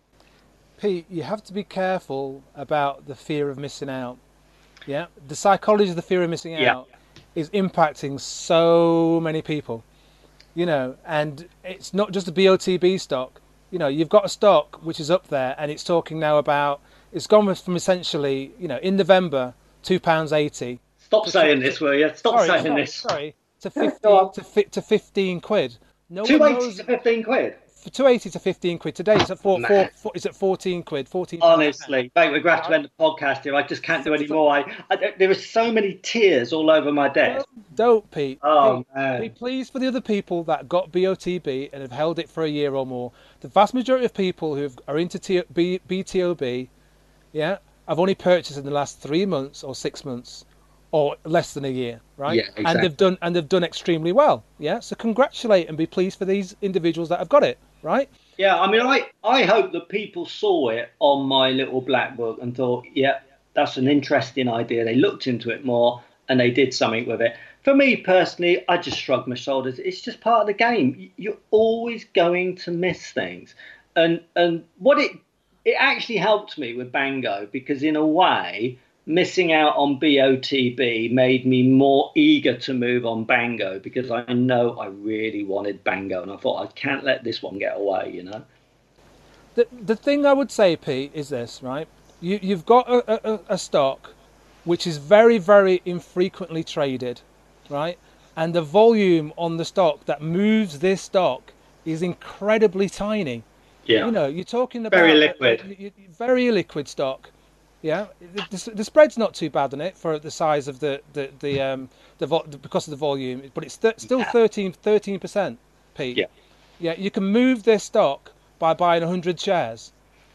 Pete, you have to be careful about the fear of missing out. Yeah? The psychology of the fear of missing yeah. out is impacting so many people. You know, and it's not just a B O T B stock. You know, you've got a stock which is up there, and it's talking now about, it's gone from essentially, you know, in November, two pounds eighty. Stop saying to, this, will you? Stop sorry, saying sorry, this. Sorry, to fifteen, to, fi- to fifteen quid. No two eighty to fifteen quid. two eighty to fifteen quid today. It's at four, four, four. It's at fourteen quid. Fourteen. Honestly, mate, we're going to have to end the podcast here. I just can't do any more. I, I, there are so many tears all over my desk. Don't, don't Pete. Oh Pete, man. Be pleased for the other people that got B O T B and have held it for a year or more. The vast majority of people who are into T- B, B T O B, yeah, I've only purchased in the last three months or six months. Or less than a year, right? Yeah, exactly. And they've done and they've done extremely well. Yeah. So congratulate and be pleased for these individuals that have got it, right? Yeah, I mean, I, I hope that people saw it on my little black book and thought, yeah, that's an interesting idea. They looked into it more and they did something with it. For me personally, I just shrugged my shoulders. It's just part of the game. You're always going to miss things, and and what it it actually helped me with Bango because in a way. missing out on B O T B made me more eager to move on Bango, because I know I really wanted Bango, and I thought I can't let this one get away, you know. The the thing I would say, Pete, is this, right? You you've got a, a, a stock which is very, very infrequently traded, right? And the volume on the stock that moves this stock is incredibly tiny. Yeah. You know, you're talking about very liquid, a, a, very illiquid stock. Yeah, the, the, the spread's not too bad on it for the size of the the the um the, vo- because of the volume, but it's th- still thirteen percent, Pete. Yeah. Yeah, you can move this stock by buying one hundred shares.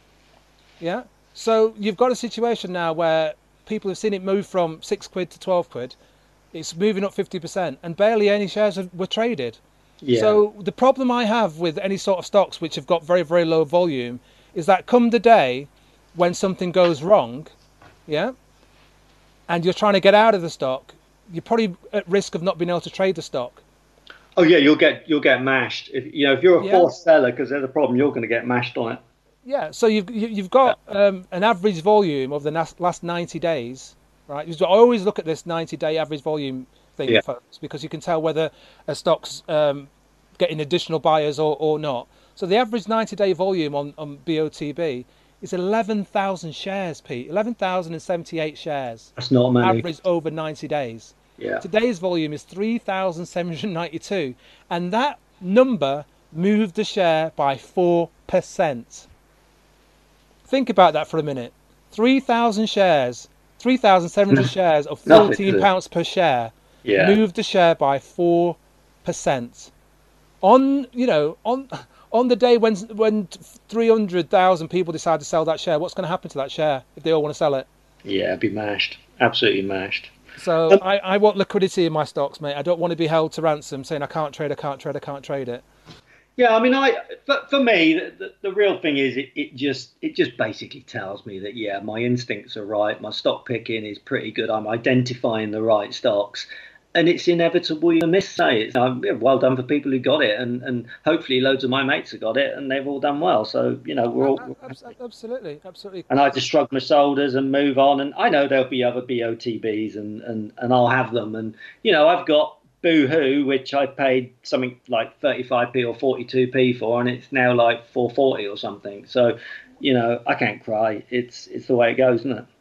Yeah, so you've got a situation now where people have seen it move from six quid to twelve quid. It's moving up fifty percent, and barely any shares were traded. Yeah. So the problem I have with any sort of stocks which have got very, very low volume is that come the day when something goes wrong, yeah, and you're trying to get out of the stock, you're probably at risk of not being able to trade the stock. Oh yeah, you'll get you'll get mashed. If you know if you're a Yeah. forced seller, because there's a problem, you're going to get mashed on it. Yeah, so you've you- you've got um, an average volume of the nas- last ninety days, right? I always look at this ninety-day average volume thing, Yeah. folks, because you can tell whether a stock's um, getting additional buyers or, or not. So the average ninety-day volume on, on B O T B is eleven thousand shares, Pete. eleven thousand seventy-eight shares. That's not many. Average over ninety days. Yeah. Today's volume is three thousand seven hundred ninety-two, and that number moved the share by four percent. Think about that for a minute. three thousand shares, three thousand seven hundred shares of Nothing, fourteen is it? pounds per share Yeah. moved the share by four percent. On, you know, on on the day when when three hundred thousand people decide to sell that share, what's going to happen to that share if they all want to sell it? Yeah, it'd be mashed. Absolutely mashed. So Um, I, I want liquidity in my stocks, mate. I don't want to be held to ransom saying I can't trade, I can't trade, I can't trade it. Yeah, I mean, I for, for me, the, the, the real thing is it, it just it just basically tells me that yeah, my instincts are right, my stock picking is pretty good, I'm identifying the right stocks, and it's inevitable you miss say it. Um, yeah, well done for people who got it, and, and hopefully loads of my mates have got it, and they've all done well. So you know we're all. Absolutely, absolutely. And I just shrug my shoulders and move on, and I know there'll be other B O T Bs, and and and I'll have them, and you know I've got Boohoo, which I paid something like thirty-five p or forty-two p for, and it's now like four forty or something. So, you know, I can't cry. It's it's the way it goes, isn't it?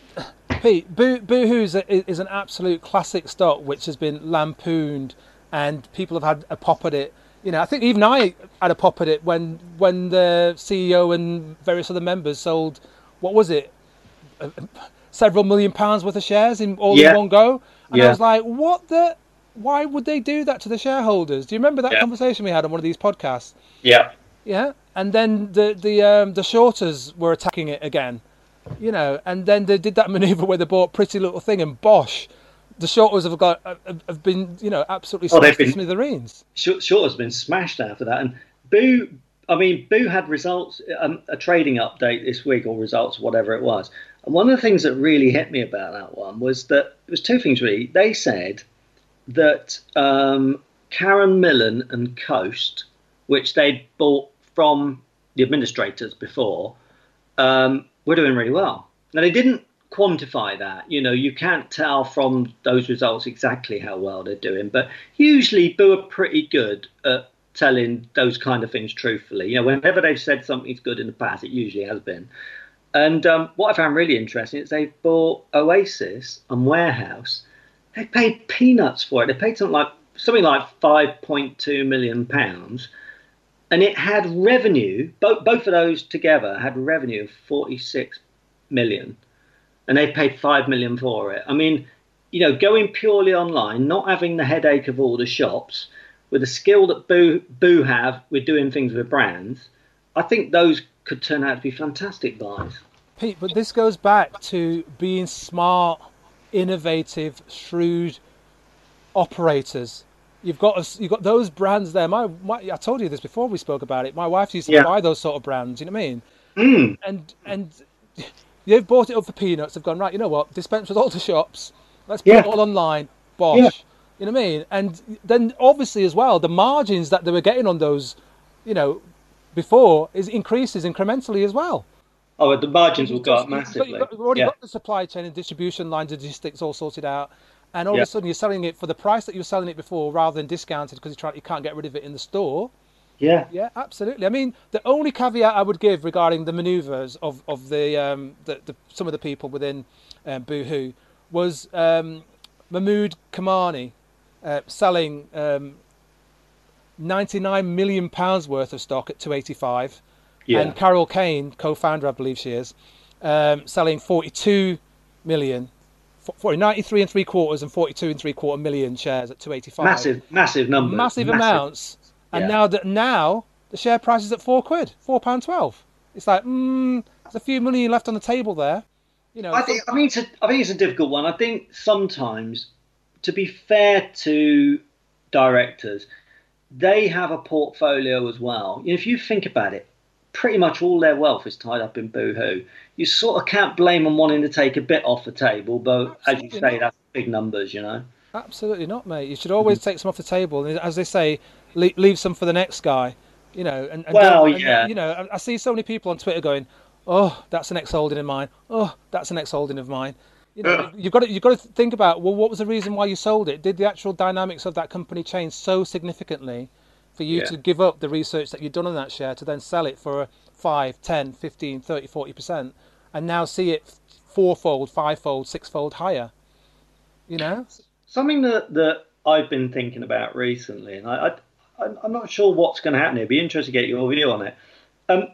Pete, Boo, Boohoo is, a, is an absolute classic stock which has been lampooned, and people have had a pop at it. You know, I think even I had a pop at it when when the C E O and various other members sold, what was it, uh, several million pounds worth of shares in all Yeah. in one go, and Yeah. I was like, what the? Why would they do that to the shareholders? Do you remember that Yeah. conversation we had on one of these podcasts? Yeah. Yeah, and then the the um, the shorters were attacking it again, you know, and then they did that manoeuvre where they bought Pretty Little Thing, and bosh, the shorters have got have have been, you know, absolutely Oh, they've smashed to been- smithereens. Short, Short has been smashed after that, and Boo. I mean, Boo had results, um, a trading update this week, or results, whatever it was. And one of the things that really hit me about that one was that it was two things really. They said that um, Karen Millen and Coast, which they'd bought from the administrators before, um, were doing really well. Now, they didn't quantify that. You know, you can't tell from those results exactly how well they're doing, but usually Boo are pretty good at telling those kind of things truthfully. You know, whenever they've said something's good in the past, it usually has been. And um, what I found really interesting is they bought Oasis and Warehouse. They paid peanuts for it. They paid something like something like five point two million pounds, and it had revenue. Both both of those together had revenue of forty-six million, and they paid five million for it. I mean, you know, going purely online, not having the headache of all the shops, with the skill that Boo Boo have with doing things with brands, I think those could turn out to be fantastic buys. Pete, but this goes back to being smart, innovative, shrewd operators. You've got a, you've got those brands there. My, my I told you this before we spoke about it. My wife used to Yeah. buy those sort of brands. You know what I mean? Mm. And and they've bought it up for peanuts. They've gone, right, you know what? Dispense with all the shops. Let's put Yeah. it all online. Bosh. Yeah. You know what I mean? And then obviously as well, the margins that they were getting on those, you know, before is increases incrementally as well. Oh, the margins will You've, go just, up you've, got, you've, massively. got, you've already Yeah, got the supply chain and distribution line logistics all sorted out, and all of yeah, a sudden you're selling it for the price that you were selling it before, rather than discounted because you try you can't get rid of it in the store. yeah. Yeah, absolutely. I mean, the only caveat I would give regarding the manoeuvres of of the, um, the, the some of the people within um, Boohoo was um, Mahmood Kamani uh, selling um, ninety-nine million pounds worth of stock at two eighty-five, Yeah. and Carol Kane, co-founder, I believe she is, um, selling forty-two million, for ninety-three and three quarters and forty-two and three quarter million shares at two eighty-five. Massive, massive numbers. Massive Massive. amounts. And Yeah. now that now the share price is at four quid, four pound twelve. It's like, mm, there's a few million left on the table there. You know, I some, think. I mean, it's a, I think it's a difficult one. I think sometimes, to be fair to directors, they have a portfolio as well. You know, if you think about it, pretty much all their wealth is tied up in Boohoo. You sort of can't blame them wanting to take a bit off the table, but as you absolutely say, not. that's big numbers, you know. Absolutely not, mate. You should always take some off the table, and as they say, leave, leave some for the next guy. You know, and, and Well, don't. And, yeah, you know, I, I see so many people on Twitter going, "Oh, that's an ex-holding of mine. Oh, that's an ex-holding of mine." You know, you've got to you've got to think about, well, what was the reason why you sold it? Did the actual dynamics of that company change so significantly for you yeah. to give up the research that you'd done on that share to then sell it for a five, ten, fifteen, thirty, forty percent, and now see it fourfold, fivefold, sixfold higher? You know? Something that that I've been thinking about recently, and I, I I'm not sure what's going to happen here. It'd be interesting to get your view on it. Um,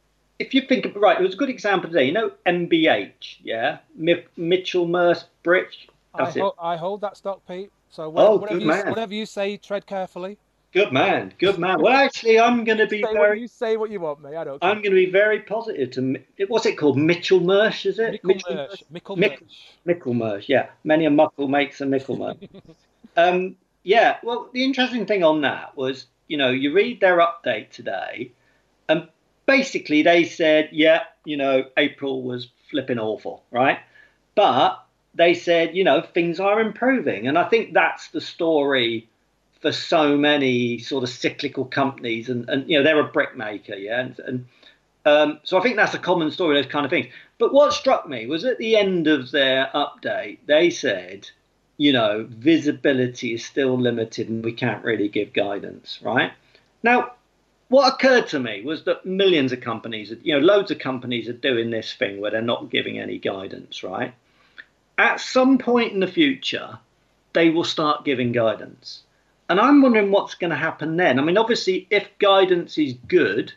if you think, right, it was a good example today. You know, M B H, yeah, Mi- Mitchell Merce Bridge. I, That's it. ho- I hold that stock, Pete. So Oh, whatever, good you, man. whatever you say, tread carefully. Good man, good man. Well, actually, I'm going to be Say what very, you say what you want, mate. I don't I'm care. going to be very positive to. Mi- What's it called? Mitchell Mersh, is it? Mitchell Mickelmersh. Mick, Mickelmersh. Micklemersh, yeah. Many a muckle makes a Micklemersh. um, yeah. Well, the interesting thing on that was, you know, you read their update today, and basically they said, yeah, you know, April was flipping awful, right? But they said, you know, things are improving, and I think that's the story for so many sort of cyclical companies, and, and you know, they're a brick maker, yeah, and, and um, so I think that's a common story, those kind of things. But what struck me was at the end of their update, they said, you know, visibility is still limited and we can't really give guidance, right? Now, what occurred to me was that millions of companies, you know, loads of companies are doing this thing where they're not giving any guidance, right? At some point in the future, they will start giving guidance. And I'm wondering what's going to happen then. I mean, obviously, if guidance is good,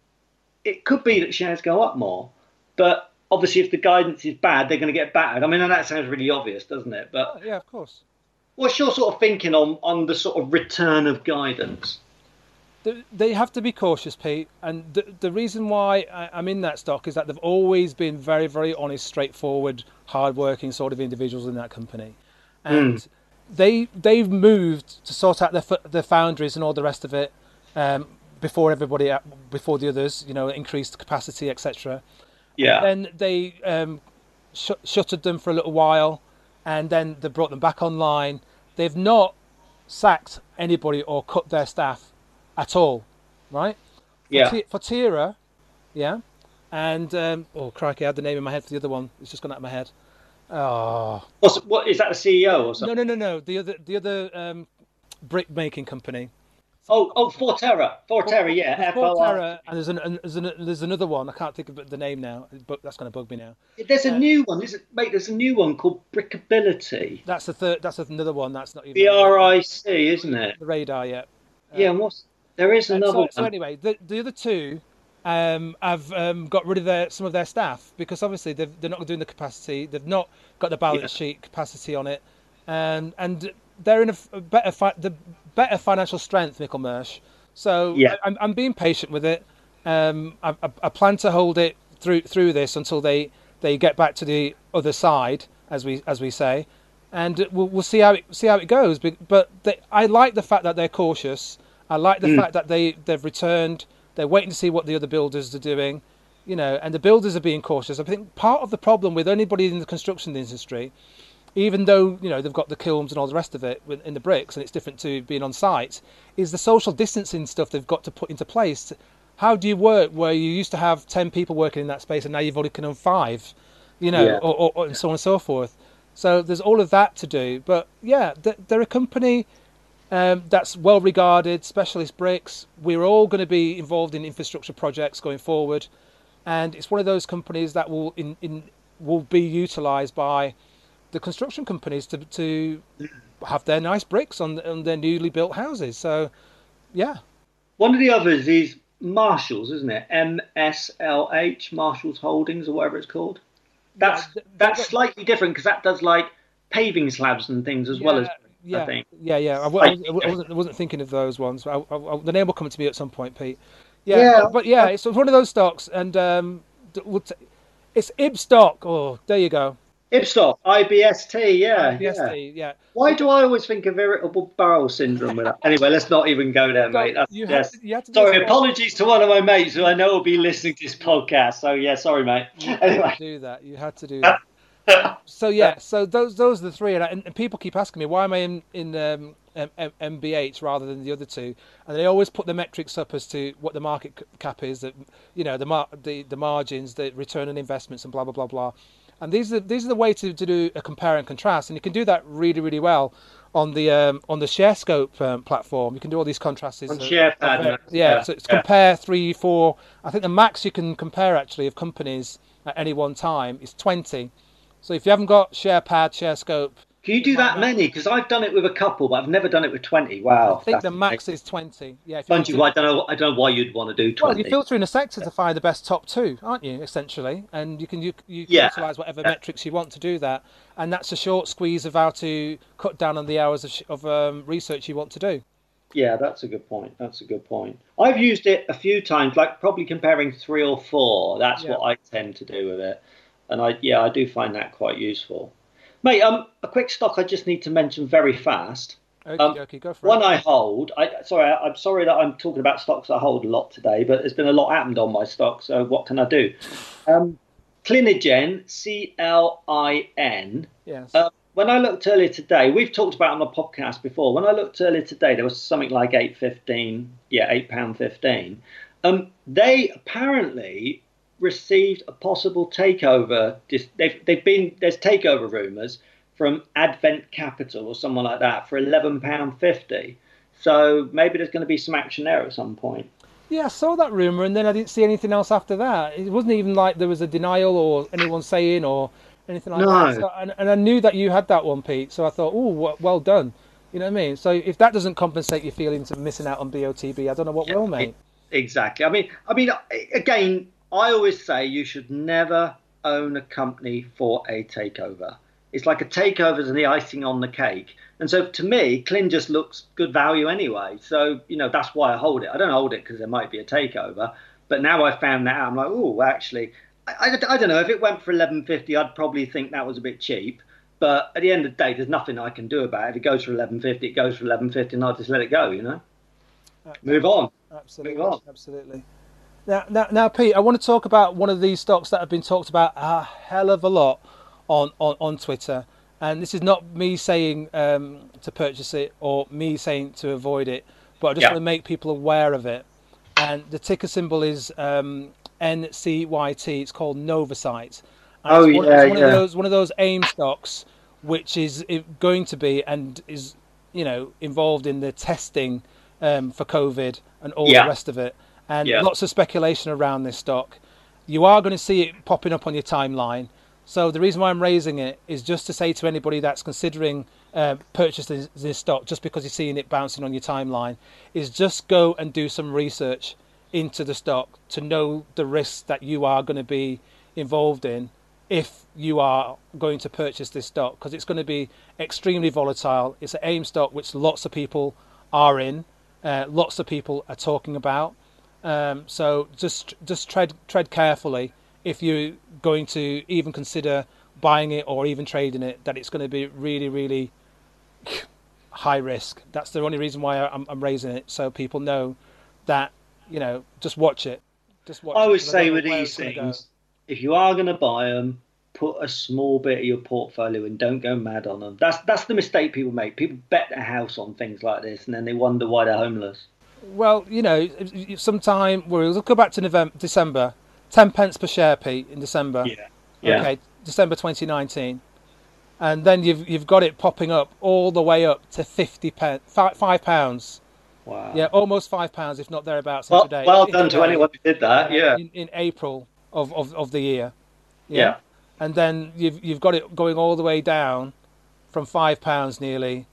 it could be that shares go up more. But obviously, if the guidance is bad, they're going to get battered. I mean, and that sounds really obvious, doesn't it? But Oh, yeah, of course. what's your sort of thinking on, on the sort of return of guidance? They- They have to be cautious, Pete. And the, the reason why I- I'm in that stock is that they've always been very, very honest, straightforward, hard-working sort of individuals in that company. And Mm. they they've moved to sort out their f- their foundries and all the rest of it um, before everybody, before the others, you know, increased capacity, et cetera. Yeah. Then they um, sh- shuttered them for a little while, and then they brought them back online. They've not sacked anybody or cut their staff at all, right? For, Yeah. T- for Tira, yeah, and um, oh crikey, I had the name in my head for the other one. It's just gone out of my head. Oh What's, what is that? The C E O or no, something? no, no, no. The other, the other um, brick making company. Oh, oh, Forterra, Forterra, yeah, There's F O R. Forterra, and there's, an, and there's, an, there's another one. I can't think of the name now, but that's going to bug me now. There's a Uh, new one, is it, mate? There's a new one called Brickability. That's the third. That's another one. That's not even B R I C, isn't it? the radar yet. Yeah, and what's there is Um, another so, so one. anyway, the, the other two um, have um, got rid of their some of their staff because obviously they've, they're not doing the capacity. They've not got the balance Yeah. sheet capacity on it, and and they're in a, f- a better fi- the better financial strength, Mickelmersh. So Yeah. I, I'm I'm being patient with it. Um, I, I, I plan to hold it through through this until they, they get back to the other side, as we as we say, and we'll we'll see how it see how it goes. But but they, I like the fact that they're cautious. I like the Mm. fact that they they've returned. They're waiting to see what the other builders are doing, you know, and the builders are being cautious. I think part of the problem with anybody in the construction industry, even though you know they've got the kilns and all the rest of it with- in the bricks, and it's different to being on site, is the social distancing stuff they've got to put into place how do you work where you used to have ten people working in that space and now you've only can have five, you know, Yeah. or, or, or and so on and so forth. So there's all of that to do. But yeah, they're a company um, that's well regarded, specialist bricks. We're all going to be involved in infrastructure projects going forward, and it's one of those companies that will in, in will be utilised by the construction companies to to have their nice bricks on, on their newly built houses. So yeah. One of the others is Marshalls, isn't it? M S L H, Marshalls Holdings, or whatever it's called. That's Yeah, that's slightly different because that does like paving slabs and things as yeah, well as. yeah, I think. yeah, yeah. I, I, I wasn't I wasn't thinking of those ones. I, I, the name will come to me at some point, Pete. Yeah, Yeah. but, but yeah, it's one of those stocks, and um, it's Ibstock. Oh, there you go. Ibstock, I B S T, yeah, B S T, yeah. yeah. Why do I always think of irritable bowel syndrome with that? Anyway, let's not even go there, mate. That's, You yes. had to- you had to do Sorry, it. apologies to one of my mates who I know will be listening to this podcast. So yeah, sorry, mate. You had Anyway, to do that. You had to do that. So yeah, so those those are the three, and, I, and people keep asking me why am I in in um, M- M B H rather than the other two, and they always put the metrics up as to what the market c- cap is, that you know the mar- the the margins, the return on investments, and blah blah blah blah. And these are these are the way to, to do a compare and contrast, and you can do that really really well on the um, on the ShareScope um, platform. You can do all these contrasts. on uh, SharePad. of, uh, and- yeah, so it's yeah. compare three, four. I think the max you can compare actually of companies at any one time is twenty. So if you haven't got SharePad, ShareScope, Can you do that many? Because I've done it with a couple, but I've never done it with twenty. Wow. I think that's the max amazing. is twenty. Yeah, if you want Bungie, to- well, I don't know. I don't know why you'd want to do well, twenty. you're filtering a sector to find the best top two, aren't you? Essentially, and you can you, you can Yeah. utilize whatever Yeah. metrics you want to do that, and that's a short squeeze of how to cut down on the hours of, sh- of um, research you want to do. Yeah, that's a good point. That's a good point. I've used it a few times, like probably comparing three or four. That's Yeah. what I tend to do with it, and I yeah, I do find that quite useful. Mate, um, a quick stock I just need to mention very fast. Okay, Um, okay, go for One it. I hold. I sorry, I, I'm sorry that I'm talking about stocks I hold a lot today, but there's been a lot happened on my stock. So what can I do? Um, Clinigen, C L I N. Yes. Uh, when I looked earlier today, we've talked about it on the podcast before. When I looked earlier today, there was something like eight fifteen. Yeah, eight pound fifteen. Um, they apparently received a possible takeover. They've they've been there's takeover rumours from Advent Capital or someone like that for eleven pound fifty. So maybe there's going to be some action there at some point. Yeah, I saw that rumor, and then I didn't see anything else after that. It wasn't even like there was a denial or anyone saying or anything like No. that. So, and, and I knew that you had that one, Pete. So I thought, oh, well done. You know what I mean? So if that doesn't compensate your feelings of missing out on B O T B, I don't know what will, mate. Exactly. I mean, I mean, again, I always say you should never own a company for a takeover. It's like a takeover is the icing on the cake. And so to me, Clin just looks good value anyway. So, you know, that's why I hold it. I don't hold it because there might be a takeover. But now I found that out, I'm like, oh, actually, I, I, I don't know. If it went for eleven fifty, I'd probably think that was a bit cheap. But at the end of the day, there's nothing I can do about it. If it goes for eleven fifty, it goes for eleven fifty, and I'll just let it go, you know? Move on. Absolutely. Move on. Absolutely. Now, now, now, Pete, I want to talk about one of these stocks that have been talked about a hell of a lot on, on, on Twitter. And this is not me saying um, to purchase it or me saying to avoid it, but I just Yeah. want to make people aware of it. And the ticker symbol is um, N C Y T. It's called Novocyte. And Oh, it's one, yeah, it's one yeah. of those one of those AIM stocks, which is going to be and is you know involved in the testing um, for COVID and all Yeah. the rest of it. And Yeah. lots of speculation around this stock. You are going to see it popping up on your timeline. So the reason why I'm raising it is just to say to anybody that's considering uh, purchasing this stock, just because you're seeing it bouncing on your timeline, is just go and do some research into the stock to know the risks that you are going to be involved in if you are going to purchase this stock, because it's going to be extremely volatile. It's an AIM stock which lots of people are in, uh, lots of people are talking about. Um, so just just tread tread carefully if you're going to even consider buying it or even trading it, that it's going to be really, really high risk. That's the only reason why I'm, I'm raising it, so people know that, you know, just watch it. Just watch I it, always 'cause I say don't with know where these it's gonna go. things, if you are going to buy them, put a small bit of your portfolio in. Don't go mad on them. That's that's the mistake people make. People bet their house on things like this, and then they wonder why they're homeless. Well, you know, sometime we'll go back to November, December, ten pence per share, Pete, in December. Yeah. Yeah. Okay, December twenty nineteen, and then you've you've got it popping up all the way up to fifty pence, five, five pounds. Wow. Yeah, almost five pounds, if not thereabouts. Well, today, well done today, to anyone who did that. uh, Yeah. In, in April of, of, of the year. Yeah. And then you've you've got it going all the way down from five pounds nearly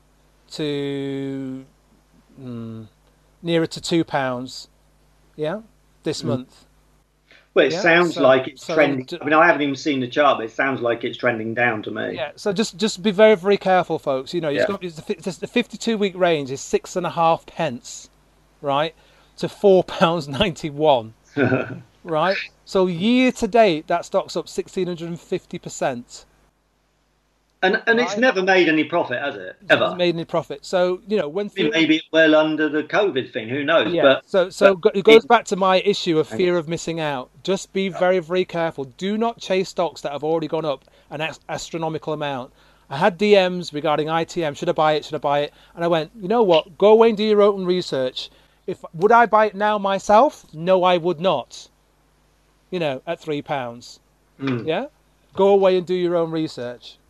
to mm, nearer to two pounds. Yeah, this Mm. month. Well, it Yeah, sounds so- like it's so trending. d- I mean, I haven't even seen the chart, but it sounds like it's trending down to me. Yeah, so just just be very very careful, folks. You know, it's Yeah. got, it's the, fi- it's the fifty-two week range is six and a half pence, right, to four pounds ninety-one, right. So year to date, that stock's up sixteen hundred and fifty percent. And and it's Right. never made any profit, has it? Ever? Hasn't made any profit. So you know when I mean, through- maybe it's well under the COVID thing. Who knows? Yeah. But so so but go- it goes it- back to my issue of fear of missing out. Just be very very careful. Do not chase stocks that have already gone up an ast- astronomical amount. I had D Ms regarding I T M. Should I buy it? Should I buy it? And I went, you know what? Go away and do your own research. If would I buy it now myself? No, I would not. You know, at three pounds. Mm. Yeah. Go away and do your own research.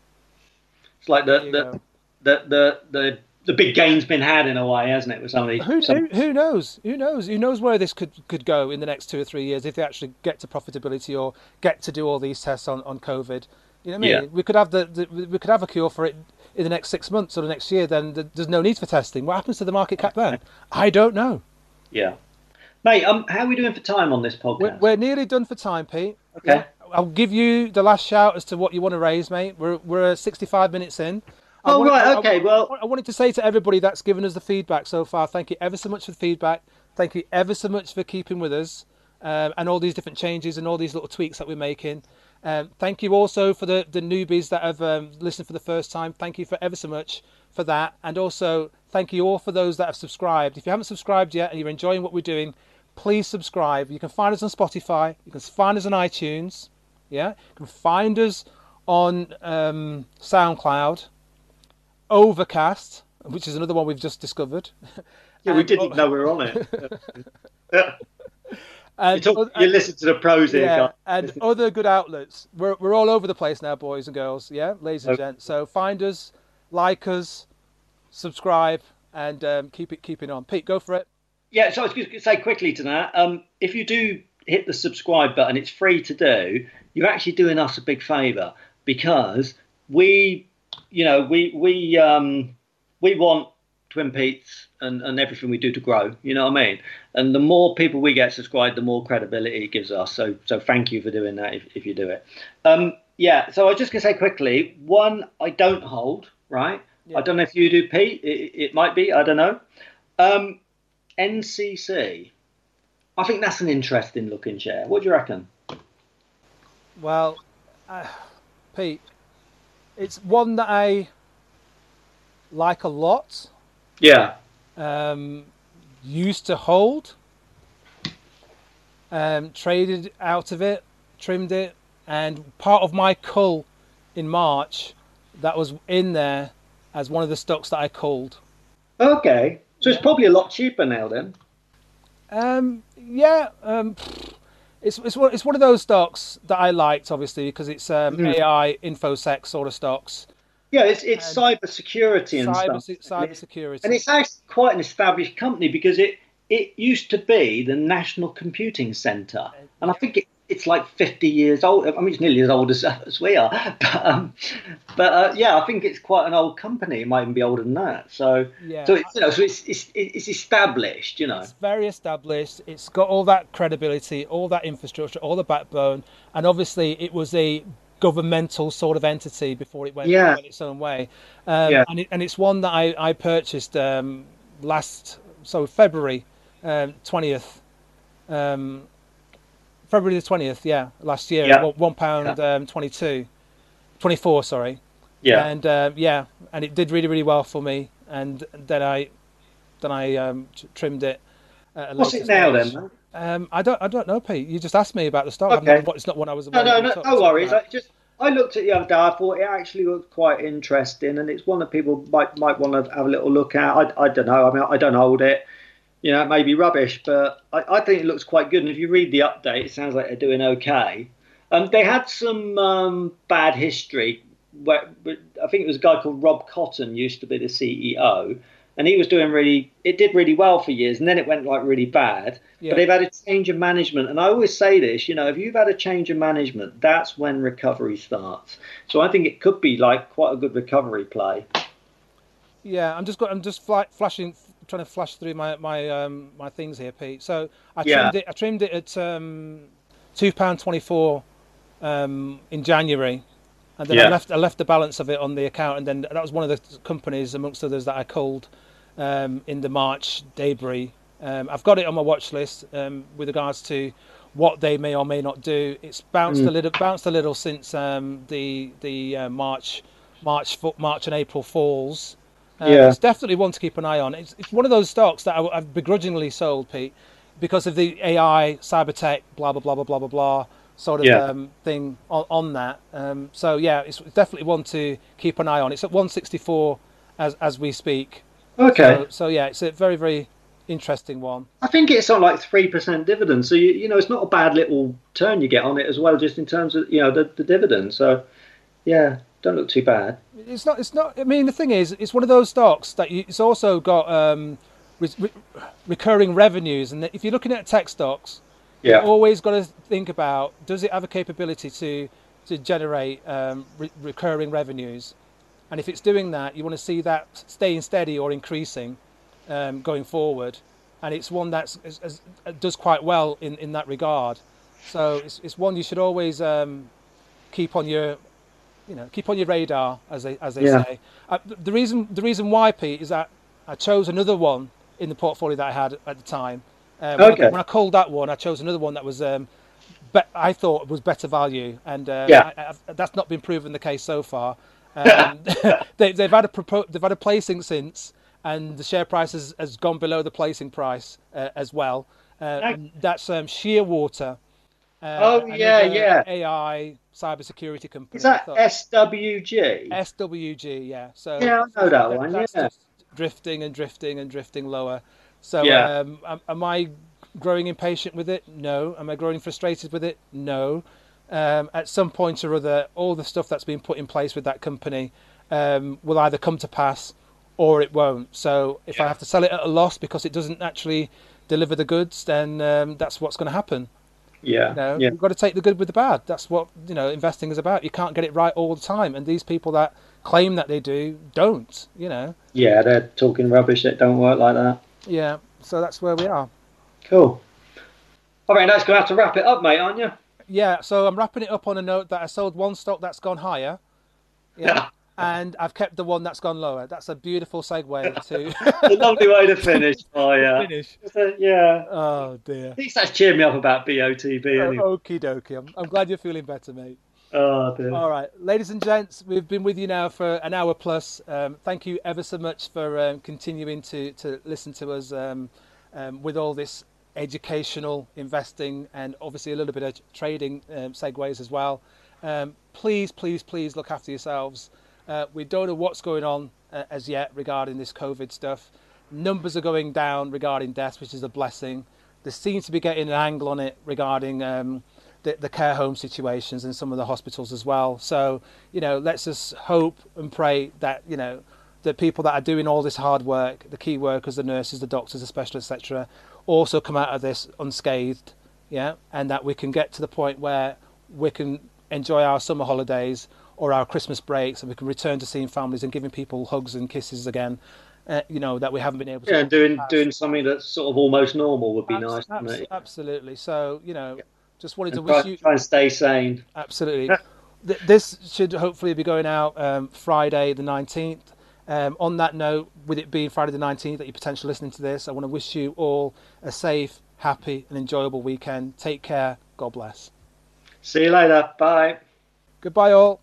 it's like There the you the, go. the the the the big gain's been had in a way, hasn't it? With some of these. Who, some- who who knows? Who knows? Who knows where this could, could go in the next two or three years if they actually get to profitability or get to do all these tests on, on COVID? You know what I mean? Yeah. We could have the, the we could have a cure for it in the next six months or the next year. Then th- there's no need for testing. What happens to the market cap then? I don't know. Yeah. Mate, um, how are we doing for time on this We're, podcast? we're nearly done for time, Pete. Okay. Yeah. I'll give you the last shout as to what you want to raise, mate. We're we're sixty-five minutes in. I Oh, wanted- right, I- okay, I, well- I wanted to say to everybody that's given us the feedback so far, thank you ever so much for the feedback. Thank you ever so much for keeping with us, um, and all these different changes and all these little tweaks that we're making. Um, thank you also for the, the newbies that have um, listened for the first time. Thank you for ever so much for that. And also thank you all for those that have subscribed. If you haven't subscribed yet and you're enjoying what we're doing, please subscribe. You can find us on Spotify. You can find us on iTunes. Yeah, you can find us on um, SoundCloud, Overcast, which is another one we've just discovered. yeah, we and- didn't know we were on it. you, And, talk, you listen to the pros here, yeah, guys. and other good outlets. We're we're all over the place now, boys and girls. Yeah, ladies and Okay. gents. So find us, like us, subscribe, and um, keep it keeping on. Pete, go for it. Yeah, so I was going to say quickly to that, um, if you do hit the subscribe button, it's free to do. You're actually doing us a big favour because we, you know, we we um, we want Twin Peaks and, and everything we do to grow. You know what I mean? And the more people we get subscribed, the more credibility it gives us. So so thank you for doing that if, if you do it. Um, yeah. So I was just going to say quickly, one I don't hold, right? Yeah. I don't know if you do, Pete. It, it might be. I don't know. Um, N C C. I think that's an interesting looking share. What do you reckon? Well, uh, Pete, it's one that I like a lot. Yeah. Um, used to hold. Um, traded out of it, trimmed it, and part of my cull in March that was in there as one of the stocks that I culled. Okay. So it's probably a lot cheaper now then. Um, yeah, um, it's it's one it's one of those stocks that I liked, obviously, because it's um, Mm. A I infosec sort of stocks, Yeah, it's it's And cyber security and cyber stuff. cyber And it's, security. and it's actually quite an established company because it it used to be the National Computing Centre, and I think it, it's like fifty years old. I mean, it's nearly as old as, as we are. But, um, but uh, yeah, I think it's quite an old company. It might even be older than that. So Yeah. so it's, you know, so it's it's it's established. You know. It's very established. It's got all that credibility, all that infrastructure, all the backbone, and obviously it was a governmental sort of entity before it went, Yeah. went its own way. Um, Yeah. and, it, and it's one that I, I purchased um, last, so February um, twentieth. Um, February the twentieth, yeah, last year, Yeah. one, one pound um, twenty-two, twenty-four, sorry. Yeah. And uh, yeah, and it did really, really well for me. And then I, then I um, t- trimmed it. At a What's later it now stage. then? Um, I don't, I don't know, Pete. You just asked me about the stock. Okay. I'm not, it's not one I was. No, no, aware no, of. no worries. I just I looked at it the other day. I thought it actually looked quite interesting, and it's one that people might might want to have a little look at. I, I don't know. I mean, I don't hold it. you know, it may be rubbish, but I, I think it looks quite good. And if you read the update, it sounds like they're doing okay. Um, they had some um, bad history. Where, I think it was a guy called Rob Cotton used to be the C E O, and he was doing really, it did really well for years, and then it went like really bad. Yeah. But they've had a change of management, and I always say this, you know, if you've had a change of management, that's when recovery starts. So I think it could be like quite a good recovery play. Yeah, I'm just got, I'm just fly, flashing, trying to flash through my my um, my things here, Pete. So I yeah. trimmed it, I trimmed it at um, two pound twenty four um, in January. And then yeah. I left I left the balance of it on the account, and then that was one of the companies, amongst others, that I called um, in the March debris. Um, I've got it on my watch list um, with regards to what they may or may not do. It's bounced mm. a little, bounced a little since um, the the uh, March March March and April falls. Um, yeah. It's definitely one to keep an eye on. It's it's one of those stocks that I, I've begrudgingly sold, Pete, because of the A I, cyber tech, blah blah blah blah blah blah blah. sort of yeah. um, thing on, on that. Um, so yeah, it's definitely one to keep an eye on. It's at one sixty-four as as we speak. Okay. So, so yeah, it's a very very interesting one. I think it's on like three percent dividend. So you you know it's not a bad little turn you get on it as well, just in terms of you know the, the dividend. So yeah, don't look too bad. It's not. It's not. I mean, the thing is, it's one of those stocks that you, it's also got um, re- re- recurring revenues, and if you're looking at tech stocks. Yeah. You've always got to think about, does it have a capability to to generate um, re- recurring revenues? And if it's doing that, you want to see that staying steady or increasing um, going forward. And it's one that does quite well in, in that regard. So it's it's one you should always um, keep on your, you know, keep on your radar, as they as they yeah. say. Uh, the reason the reason why, Pete, is that I chose another one in the portfolio that I had at the time. Um, okay. when, I, when I called that one, I chose another one that was, um, be, I thought was better value, and uh, yeah. I, I, that's not been proven the case so far. Um, they, they've had a propo- they've had a placing since, and the share price has, has gone below the placing price uh, as well. Uh, and that's um, Shearwater. Uh, oh yeah, yeah. A I cybersecurity company. Is that S W G? S W G, yeah. So yeah, I know that, that one. That's yeah. just drifting and drifting and drifting lower. So yeah. um, am, am I growing impatient with it? No. Am I growing frustrated with it? No. Um, at some point or other, all the stuff that's been put in place with that company um, will either come to pass or it won't. So if yeah. I have to sell it at a loss because it doesn't actually deliver the goods, then um, that's what's going to happen. Yeah. You know, yeah. You've got to take the good with the bad. That's what, you know, investing is about. You can't get it right all the time. And these people that claim that they do don't, you know. Yeah, they're talking rubbish that don't work like that. Yeah, so that's where we are. Cool. All right, that's going to have to wrap it up, mate, aren't you? Yeah, so I'm wrapping it up on a note that I sold one stock that's gone higher. Yeah. And I've kept the one that's gone lower. That's a beautiful segue to... a lovely way to finish. Oh, yeah. Finish. Yeah. Oh, dear. At least that's cheered me up about B O T B. Anyway. Oh, okie dokie. I'm, I'm glad you're feeling better, mate. Oh, dear. All right. Ladies and gents, we've been with you now for an hour plus. Um, thank you ever so much for um, continuing to, to listen to us um, um, with all this educational investing and obviously a little bit of trading um, segues as well. Um, please, please, please look after yourselves. Uh, we don't know what's going on uh, as yet regarding this COVID stuff. Numbers are going down regarding deaths, which is a blessing. There seems to be getting an angle on it regarding um, the, the care home situations and some of the hospitals as well. So, you know, let's just hope and pray that, you know, the people that are doing all this hard work, the key workers, the nurses, the doctors, the specialists, et cetera, also come out of this unscathed, yeah, and that we can get to the point where we can enjoy our summer holidays or our Christmas breaks, and we can return to seeing families and giving people hugs and kisses again. Uh, you know, that we haven't been able to. Yeah, doing doing something that's sort of almost normal would be abs- nice. Abs- wouldn't it? Absolutely. So, you know, yeah. just wanted and to try, wish you try and stay sane. Absolutely. Th- this should hopefully be going out um, Friday the nineteenth. Um, on that note, with it being Friday the nineteenth that you're potentially listening to this, I want to wish you all a safe, happy, and enjoyable weekend. Take care. God bless. See you later. Bye. Goodbye, all.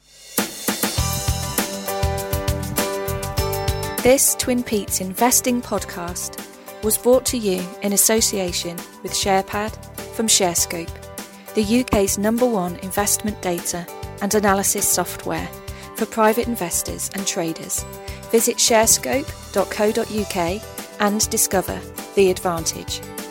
This Twin Peaks Investing Podcast was brought to you in association with SharePad from ShareScope, the U K's number one investment data and analysis software for private investors and traders. Visit sharescope dot co dot uk and discover The Advantage.